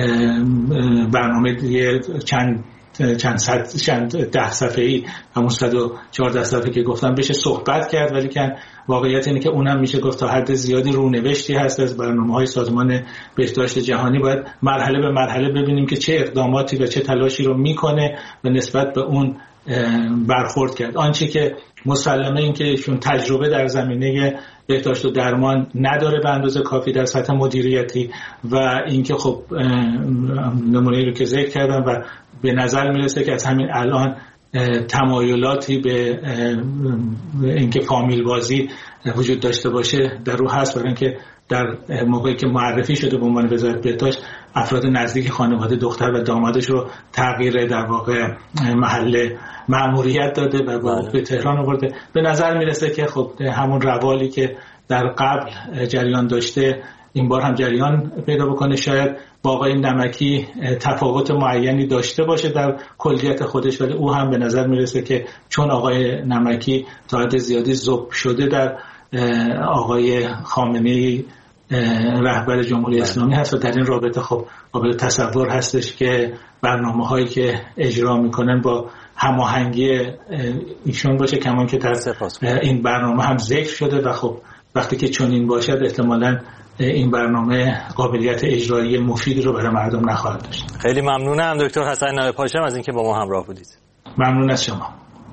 برنامه دیگه چند چند صد چند ده صفحه‌ای همون صد و چهارده صفحه که گفتم بشه صحبت کرد، ولی که واقعیت اینه که اونم میشه گفت تا حد زیادی رونوشتی هست از برنامه‌های سازمان بهداشت جهانی. باید مرحله به مرحله ببینیم که چه اقداماتی و چه تلاشی رو میکنه و نسبت به اون برخورد کرد. آنچه که مسلمه این که ایشون تجربه در زمینه بهداشت و درمان نداره به اندازه کافی در سطح مدیریتی و اینکه خب نمونه‌ای رو که ذکر کردم و به نظر میرسه که از همین الان تمایلاتی به اینکه فامیل بازی وجود داشته باشه در رو هست، برای اینکه در موقعی که معرفی شده به عنوان وزارت بهداشت افراد نزدیک خانواده دختر و دامادش رو تغییر در واقع محل مأموریت داده و به تهران آورده. به نظر میرسه که خب همون روالی که در قبل جریان داشته این بار هم جریان پیدا بکنه. شاید با آقای نمکی تفاوت معینی داشته باشه در کلیت خودش، ولی او هم به نظر میرسه که چون آقای نمکی تا حد زیادی ذوب شده در آقای خامنه‌ای رهبر جمهوری اسلامی هست و در این رابطه خب قابل تصور هستش که برنامه هایی که اجرا میکنن با هماهنگی ایشون باشه، کمان که در این برنامه هم ذکر شده و خب وقتی که چنین باشد احتمالاً این برنامه قابلیت اجرایی مفیدی رو برای مردم نخواهد داشت. خیلی ممنونم دکتر حسن نایب پاشم از اینکه با ما همراه بودید. ممنون از شما.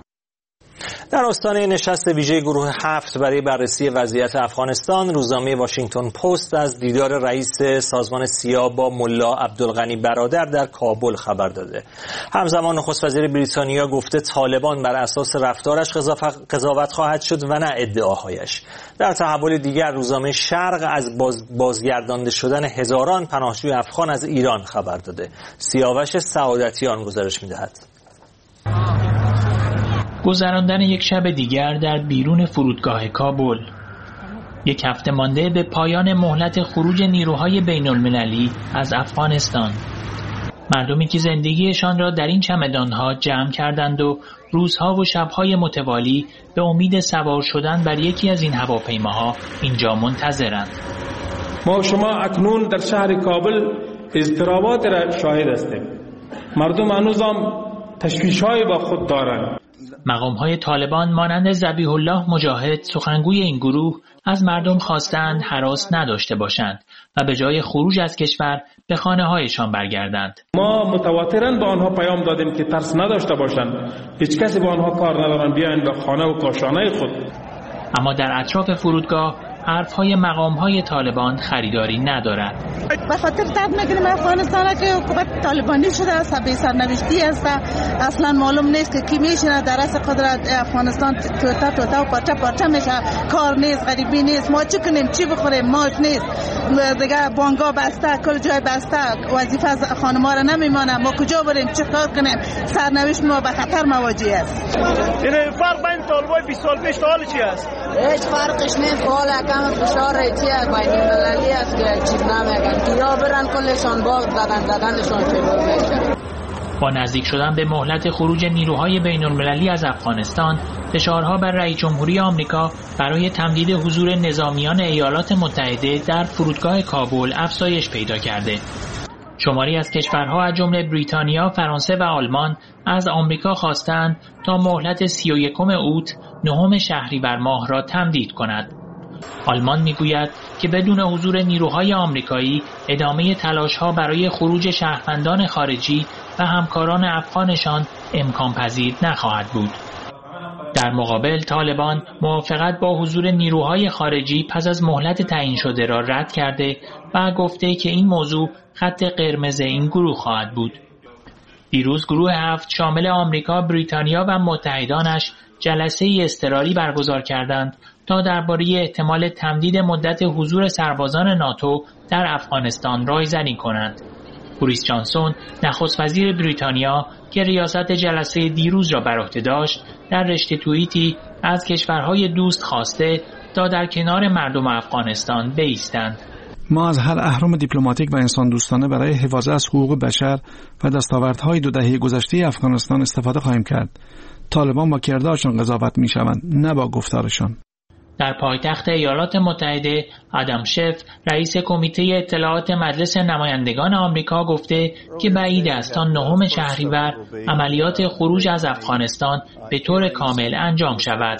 در آستانه نشست ویژه گروه هفت برای بررسی وضعیت افغانستان، روزنامه واشنگتن پست از دیدار رئیس سازمان سیا با ملا عبدالغنی برادر در کابل خبر داده. همزمان نخست وزیر بریتانیا گفته طالبان بر اساس رفتارش قضاوت خواهد شد و نه ادعاهایش. در تحول دیگر روزنامه شرق از باز بازگردانده شدن هزاران پناهجوی افغان از ایران خبر داده. سیاوش سعادتیان گزارش می‌دهد. گذراندن یک شب دیگر در بیرون فرودگاه کابل. یک هفته مانده به پایان مهلت خروج نیروهای بین المللی از افغانستان. مردمی که زندگیشان را در این چمدانها جمع کردند و روزها و شبهای متوالی به امید سوار شدن بر یکی از این هواپیماها اینجا منتظرند. ما شما اکنون در شهر کابل اضطرابات را شاهد هستیم. مردم هنوزم تشویش‌های با خود دارند. مقام‌های طالبان مانند ذبیح الله مجاهد سخنگوی این گروه از مردم خواستند هراس نداشته باشند و به جای خروج از کشور به خانه‌هایشان برگردند. ما متواتراً به آنها پیام دادیم که ترس نداشته باشند. هیچ کسی با آنها کار ندارند، بیایند به خانه و کاشانه خود. اما در اطراف فرودگاه حرف‌های مقام‌های طالبان خریداری ندارد. به خاطر درد می‌گیریم افغانستان که حکومت طالبانی شده است، بی سرنوشتی است، اصلا معلوم نیست که کی میشه در رأس قدرت افغانستان توتا توتا و پارچه پارچه میشه، کار نیست، غریبی نیست، ما چی کنیم، چی بخوریم، ماش نیست، دیگه بانگا بسته، کل جای بسته، وظیفه از خانم‌ها را نمیمانه، ما کجا بریم، چی کار کنیم، سرنوشت ما به خطر مواجه است. این فرق بین طالبای بیست سال پیش تا حال چی است؟ هیچ فرقش نیست، حال کم فشار چی است، بین المللی است که چیز نمیگن، یا برن کلشان باغ زدن زدنشان شروع میشه. با نزدیک شدن به مهلت خروج نیروهای بین‌المللی از افغانستان، فشارها بر رئیس جمهوری آمریکا برای تمدید حضور نظامیان ایالات متحده در فرودگاه کابل افزایش پیدا کرده. شماری از کشورها از جمله بریتانیا، فرانسه و آلمان از آمریکا خواستند تا مهلت سی و یکم اوت نهم شهریور ماه را تمدید کند. آلمان میگوید که بدون حضور نیروهای آمریکایی ادامه تلاش‌ها برای خروج شهروندان خارجی و همکاران افغانشان امکان پذیر نخواهد بود. در مقابل طالبان موافقت با حضور نیروهای خارجی پس از مهلت تعیین شده را رد کرده و گفته که این موضوع خط قرمز این گروه خواهد بود. دیروز گروه هفت شامل آمریکا، بریتانیا و متحدانش جلسه اضطراری برگزار کردند تا درباره احتمال تمدید مدت حضور سربازان ناتو در افغانستان رایزنی کنند. بوریس جانسون، نخست وزیر بریتانیا که ریاست جلسه دیروز را بر عهده داشت، در رشته توییتی از کشورهای دوست خواسته تا در کنار مردم افغانستان بایستند. ما از هر اهرم دیپلماتیک و انسان دوستانه برای حفاظت از حقوق بشر و دستاوردهای دو دهه گذشته افغانستان استفاده خواهیم کرد. طالبان با کردارشان قضاوت می‌شوند، نه با گفتارشان. در پایتخت ایالات متحده، آدم شف، رئیس کمیته اطلاعات مجلس نمایندگان آمریکا گفته که بعید است تا نهم شهریور عملیات خروج از افغانستان به طور کامل انجام شود.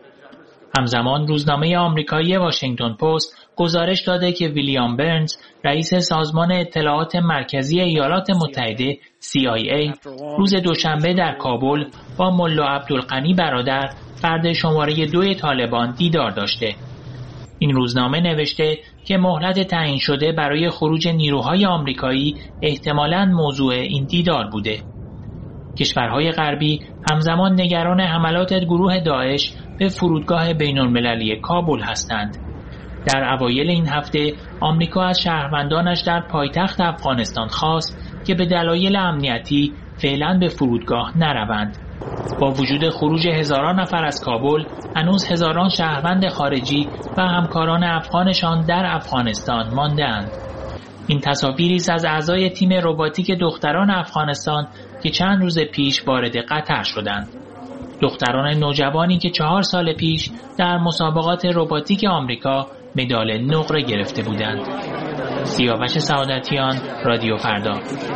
همزمان روزنامه آمریکایی واشنگتن پست گزارش داده که ویلیام برنز، رئیس سازمان اطلاعات مرکزی ایالات متحده سی آی ای، روز دوشنبه در کابل با ملا عبدالغنی برادر، فرد شماره دوی طالبان دیدار داشته. این روزنامه نوشته که مهلت تعیین شده برای خروج نیروهای آمریکایی احتمالاً موضوع این دیدار بوده. کشورهای غربی همزمان نگران حملات گروه داعش به فرودگاه بین‌المللی کابل هستند. در اوایل این هفته آمریکا از شهروندانش در پایتخت افغانستان خواست که به دلایل امنیتی فعلاً به فرودگاه نروند. با وجود خروج هزاران نفر از کابل، هنوز هزاران شهروند خارجی و همکاران افغانشان در افغانستان مانده‌اند. این تصاویری است از اعضای تیم رباتیک دختران افغانستان که چند روز پیش وارد قطر شدند. دختران نوجوانی که چهار سال پیش در مسابقات رباتیک آمریکا مدال نقره گرفته بودند. سیاوش سعادتیان، رادیو فردا.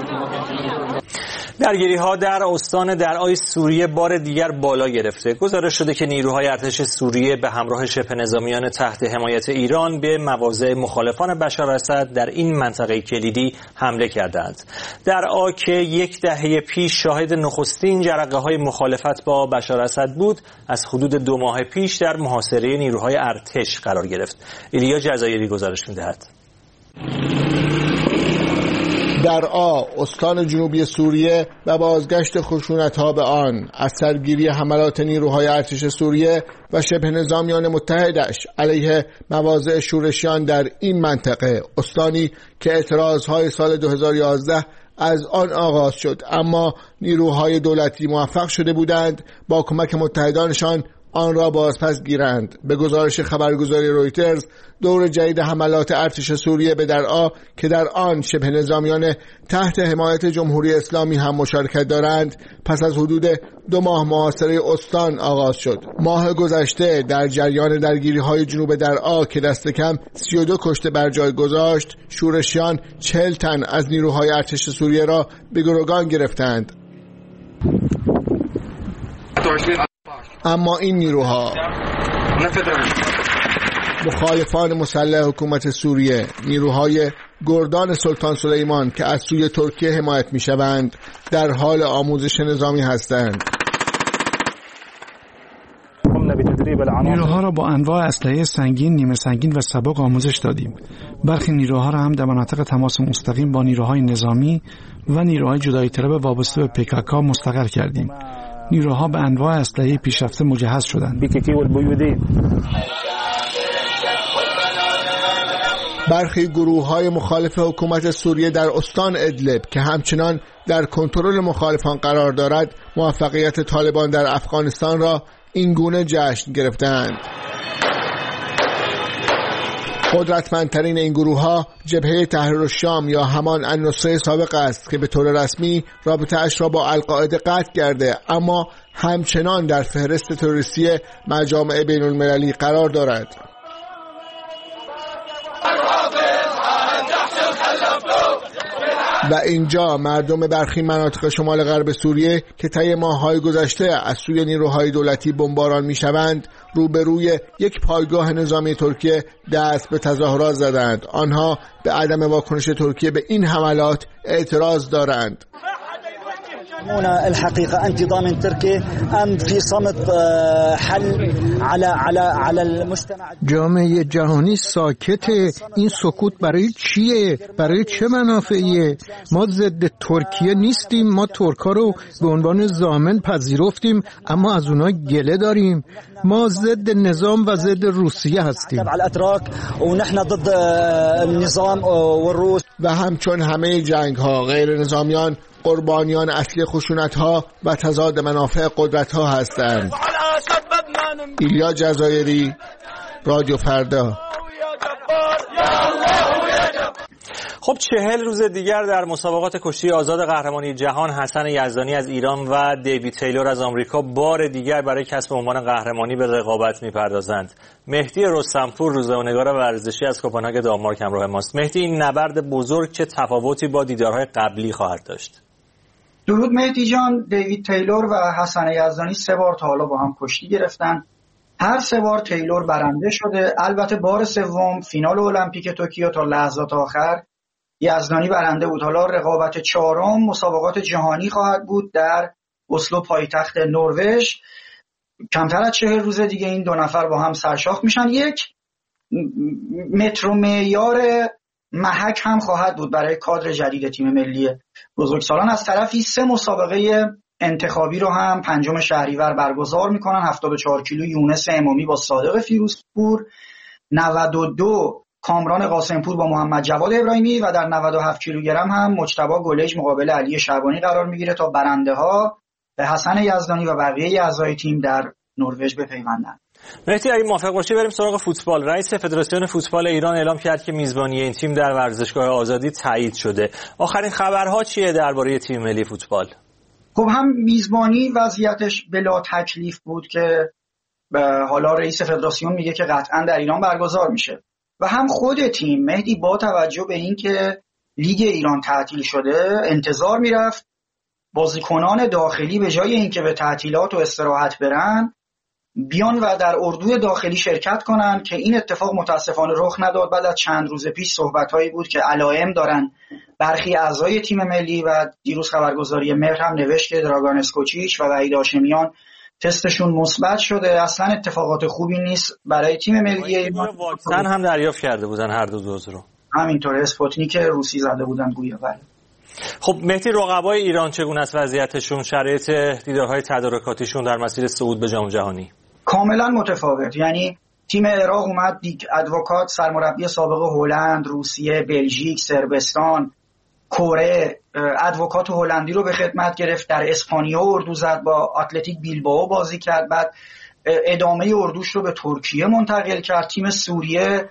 درگیری‌ها در استان درعای سوریه بار دیگر بالا گرفته. گزارش شده که نیروهای ارتش سوریه به همراه شبه نظامیان تحت حمایت ایران به مواضع مخالفان بشار اسد در این منطقه کلیدی حمله کردند. درعا که یک دهه پیش شاهد نخستین جرقه‌های مخالفت با بشار اسد بود، از حدود دو ماه پیش در محاصره نیروهای ارتش قرار گرفت. ایلیا جزایری گزارش می‌دهد. درعا، استان جنوبی سوریه و بازگشت خشونت‌ها به آن از سرگیری حملات نیروهای ارتش سوریه و شبه نظامیان متحدش علیه مواضع شورشیان در این منطقه، استانی که اعتراضهای سال دو هزار و یازده از آن آغاز شد، اما نیروهای دولتی موفق شده بودند با کمک متحدانشان آن را بازپس گیرند. به گزارش خبرگزاری رویترز، دور جدید حملات ارتش سوریه به درعا که در آن شبه نظامیان تحت حمایت جمهوری اسلامی هم مشارکت دارند، پس از حدود دو ماه محاصره استان آغاز شد. ماه گذشته در جریان درگیری‌های جنوب درعا که دست کم سی و دو کشته بر جای گذاشت، شورشیان چهل تن از نیروهای ارتش سوریه را به گروگان گرفتند. اما این نیروها، مخالفان مسلح حکومت سوریه، نیروهای گردان سلطان سلیمان که از سوی ترکیه حمایت می‌شوند، در حال آموزش نظامی هستند. نیروها را با انواع اسلحه سنگین، نیمه سنگین و سبک آموزش دادیم. برخی نیروها را هم در مناطق تماس مستقیم با نیروهای نظامی و نیروهای جدایی طلب وابسته به پیکاکا مستقر کردیم. نیروها به انواع اسلحه پیشرفته مجهز شدند. برخی گروه‌های مخالف حکومت سوریه در استان ادلب که همچنان در کنترل مخالفان قرار دارد، موفقیت طالبان در افغانستان را این گونه جشن گرفتند. قدرتمندترین این گروه ها جبهه تحریر الشام یا همان النصره سابق است که به طور رسمی رابطه اش را با القاعده قطع کرده، اما همچنان در فهرست تروریستی مجامع بین المللی قرار دارد. و اینجا مردم برخی مناطق شمال غرب سوریه که طی ماه‌های گذشته از سوی نیروهای دولتی بمباران می‌شوند، روبروی یک پایگاه نظامی ترکیه دست به تظاهرات زدند. آنها به عدم واکنش ترکیه به این حملات اعتراض دارند. هنا الحقيقة أنت ضامن تركيا أم في صمت حل على على على المجتمع. جامعه جهانی ساکته. این سکوت برای چیه؟ برای چه منافعیه؟ ما ضد ترکیه نیستیم. ما ترک‌ها رو به عنوان ضامن پذیرفتیم، اما از اونها گله داریم. ما ضد نظام و ضد روسیه هستیم. و نحن ضد النظام والروس. و همچون همه جنگ‌ها غیر نظامیان قربانیان اصلی خشونت‌ها و تضاد منافع قدرت‌ها هستند. ایلیا جزایری، رادیو فردا. خب چهل روز دیگر در مسابقات کشتی آزاد قهرمانی جهان حسن یزدانی از ایران و دیوید تیلور از آمریکا بار دیگر برای کسب عنوان قهرمانی به رقابت می‌پردازند. مهدی رستمپور، روزنامه‌نگار ورزشی از کوپنهاگ دانمارک همراه ماست. مهدی، این نبرد بزرگ چه تفاوتی با دیدارهای قبلی خواهد داشت؟ درود مهدی جان. دیوید تیلور و حسن یزدانی سه بار تا حالا با هم کشتی گرفتن. هر سه بار تیلور برنده شده. البته بار سوم فینال المپیک توکیو تا لحظات آخر یزدانی برنده بود. حالا رقابت چهارم مسابقات جهانی خواهد بود در اسلو پایتخت نروژ. کمتر از چهل روز دیگه این دو نفر با هم سرشاخ میشن. یک متر و معیار محک هم خواهد بود برای کادر جدید تیم ملی بزرگسالان. از طرفی سه مسابقه انتخابی رو هم پنجم شهریور برگزار میکنن. هفتاد و چهار کیلو یونس امامی با صادق فیروزپور، نود و دو کامران قاسمپور با محمد جواد ابراهیمی و در نود و هفت کیلوگرم هم مجتبی گلیج مقابل علی شعبانی قرار میگیره تا برنده ها به حسن یزدانی و بقیه اعضای تیم در نروژ بپیوندن. مهدی، اگه موافق باشی بریم سراغ فوتبال. رئیس فدراسیون فوتبال ایران اعلام کرد که میزبانی این تیم در ورزشگاه آزادی تایید شده. آخرین خبرها چیه درباره تیم ملی فوتبال؟ خب هم میزبانی وضعیتش بلا تکلیف بود که حالا رئیس فدراسیون میگه که قطعا در ایران برگزار میشه و هم خود تیم مهدی با توجه به این که لیگ ایران تعطیل شده انتظار میرفت بازیکنان داخلی به جای اینکه به تعطیلات و استراحت برن بیان و در اردوی داخلی شرکت کنن که این اتفاق متاسفانه رخ نداد. بعد از چند روز پیش صحبت‌هایی بود که علائم دارن برخی اعضای تیم ملی و دیروز خبرگزاری مهر هم نوشت که دراگان اسکوچیچ و وحید هاشمیان تستشون مثبت شده. اصلا اتفاقات خوبی نیست برای تیم ملی ایران. واکسن هم دریافت کرده بودن هر دو دوز رو. همینطور اسپوتنیک روسی زده بودن گویا. بله. خب مهدی، رقبای ایران چگونه است وضعیتشون؟ شرایط دیدارهای تدارکاتیشون در مسیر صعود به جام جهانی کاملا متفاوت. یعنی تیم عراق اومد ادوکات سرمربی سابق هلند، روسیه، بلژیک، صربستان، کره ادوکات هلندی رو به خدمت گرفت. در اسپانیا اردو زد، با اتلتیک بیلبائو بازی کرد، بعد ادامه اردوش رو به ترکیه منتقل کرد. تیم سوریه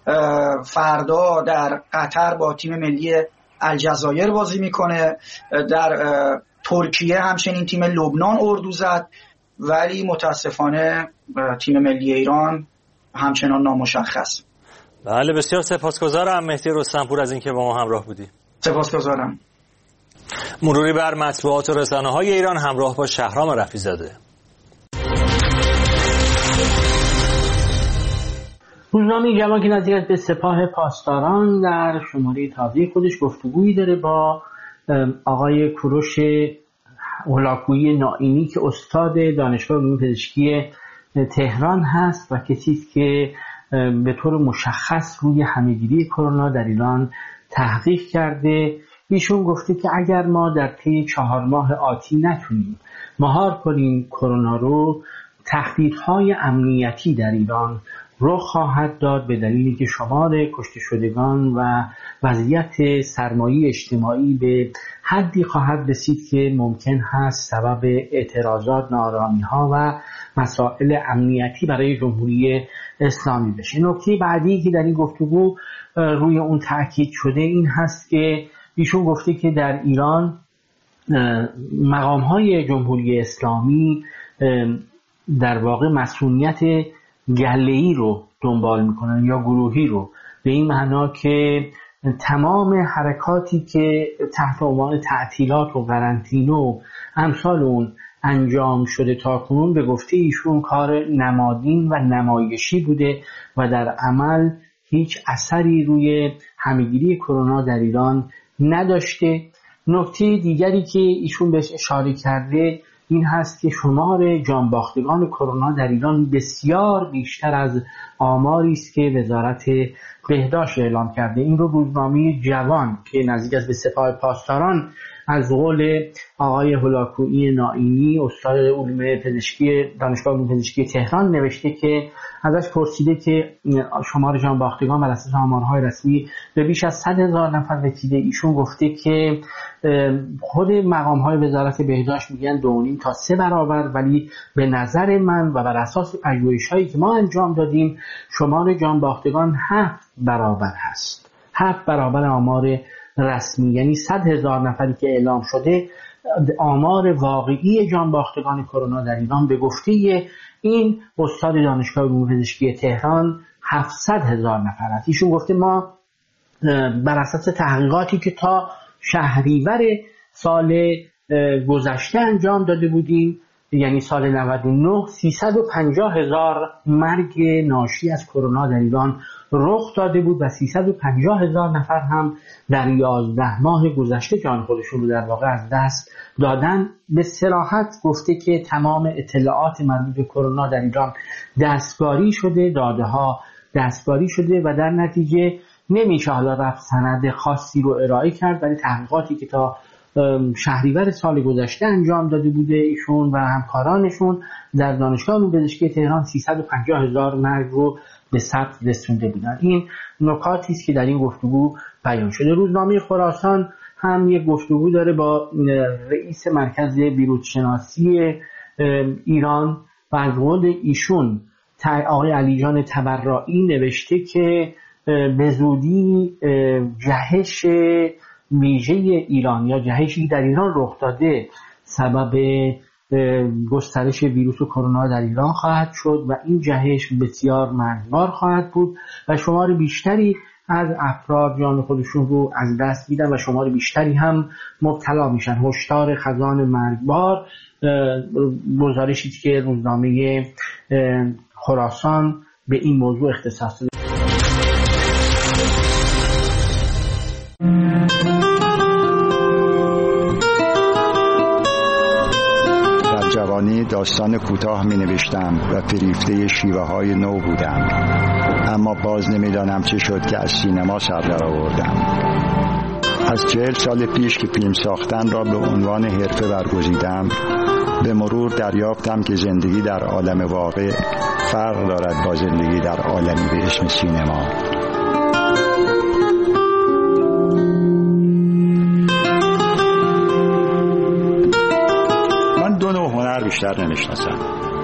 فردا در قطر با تیم ملی الجزایر بازی میکنه. در ترکیه همچنین تیم لبنان اردو زد، ولی متاسفانه تیم ملی ایران همچنان نامشخص. بله، بسیار سپاسگزارم مهدی رستمپور از اینکه با ما همراه بودی. سپاسگزارم. مروری بر مطبوعات و رسانه‌های ایران همراه با شهرام رفیع‌زاده. روزنامه جوان که نزدیک به سپاه پاسداران در شماره تازه خودش گفتگویی داره با آقای کوروش هولاکویی نائینی که استاد دانشگاه علوم پزشکی تهران هست و کسی است که به طور مشخص روی همه‌گیری کرونا در ایران تحقیق کرده. ایشون گفته که اگر ما در طی چهار ماه آتی نتونیم مهار کنیم کرونا رو، تهدیدهای امنیتی در ایران رخ خواهد داد به دلیلی که شمار کشته شدگان و وضعیت سرمایه اجتماعی به حدی خواهد رسید که ممکن هست سبب اعتراضات، ناآرامی‌ها و مسائل امنیتی برای جمهوری اسلامی بشه. نکته بعدی که در این گفتگو روی اون تاکید شده این هست که ایشون گفته که در ایران مقام‌های جمهوری اسلامی در واقع مسئولیت گله‌ای رو دنبال میکنن یا گروهی رو، به این معنا که تمام حرکاتی که تحت عنوان تعطیلات و قرنطینه و امثال اون انجام شده تا کنون به گفته ایشون کار نمادین و نمایشی بوده و در عمل هیچ اثری روی همه‌گیری کرونا در ایران نداشته. نکته دیگری که ایشون بهش اشاره کرده این هست که شمار جانباختگان کرونا در ایران بسیار بیشتر از آماری است که وزارت بهداشت اعلام کرده. این رو روزنامه جوان که نزدیک است به سپاه پاسداران از قول آقای هولاکویی نائینی استاد علوم پزشکی دانشگاه علوم پزشکی تهران نوشته که ازش پرسیده که شمار جانباختگان بر اساس آمارهای رسمی به بیش از صد هزار نفر رسیده. ایشون گفته که خود مقام‌های وزارت بهداشت میگن دو و نیم تا سه برابر، ولی به نظر من و بر اساس پژوهش‌هایی که ما انجام دادیم شمار جانباختگان هفت برابر هست. هفت برابر آمار رسمی، یعنی صد هزار نفری که اعلام شده آمار واقعی جانباختگان کرونا در ایران به گفته این استاد دانشگاه علوم پزشکی تهران هفتصد هزار نفر است. ایشون گفته ما بر اساس تحقیقاتی که تا شهریور سال گذشته انجام داده بودیم، یعنی سال نود و نه، سیصد و پنجاه هزار مرگ ناشی از کرونا در ایران رخ داده بود و سیصد و پنجاه هزار نفر هم در یازده ماه گذشته جان خودشون رو در واقع از دست دادن. به صراحت گفته که تمام اطلاعات مربوط به کرونا در ایران دستکاری شده، داده ها دستکاری شده و در نتیجه نمیشه حالا رفت سند خاصی رو ارائه کرد، ولی تحقیقاتی که تا شهریور سال گذشته انجام داده بوده ایشون و همکارانشون در دانشگاه علوم پزشکی تهران سیصد و پنجاه هزار مرگ رو به ثبت رسونده بودن. این نکاتی است که در این گفتگو بیان شده. روزنامه خراسان هم یک گفتگو داره با رئیس مرکز ویروسشناسی ایران و از قول ایشون آقای علی جان تبرایی نوشته که به زودی جهش ویژه ایران یا جهشی در ایران رخ داده سبب گسترش ویروس کرونا در ایران خواهد شد و این جهش بسیار مرگبار خواهد بود و شمار بیشتری از افراد جان خودشون رو از دست میدن و شمار بیشتری هم مبتلا میشن. هشدار خزان مرگبار، گزارشی که روزنامه خراسان به این موضوع اختصاص داده. جوانی داستان کوتاه می نوشتم و فریفته شیوه های نو بودم، اما باز نمی دانم چه شد که از سینما سر در آوردم. از چهل سال پیش که فیلم ساختن را به عنوان حرفه برگزیدم، به مرور دریافتم که زندگی در عالم واقع فرق دارد با زندگی در عالمی به اسم سینما. بیشتر نمیشناسم.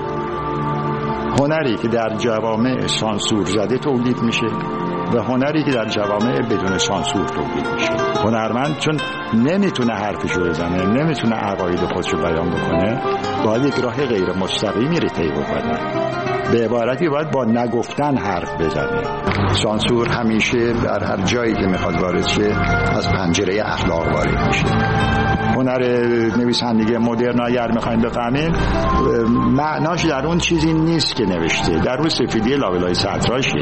هنری که در جوامع سانسور زده تولید میشه و هنری که در جوامع بدون سانسور تولید میشه. هنرمند چون نمیتونه حرفشو بزنه، نمیتونه عقاید خودشو بیان بکنه، باید یک راه غیر مستقیمی رو طی بکنه. به عبارتی باید با نگفتن حرف بزنه. سانسور همیشه در هر جایی که میخواد وارد شه از پنجره اخلاق وارد میشه. هنر نویسندگی مدرن اگر میخوایم بفهمیم معناش در اون چیزی نیست که نوشته، در اون سفیدی لابلای سطراشه.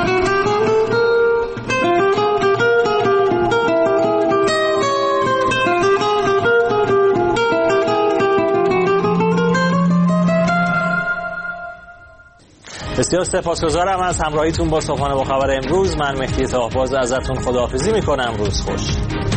بسیار سپاسگزارم از همراهیتون با صبحانه با خبر امروز. من مهدی طاهباز ازتون خداحافظی میکنم. روز خوش.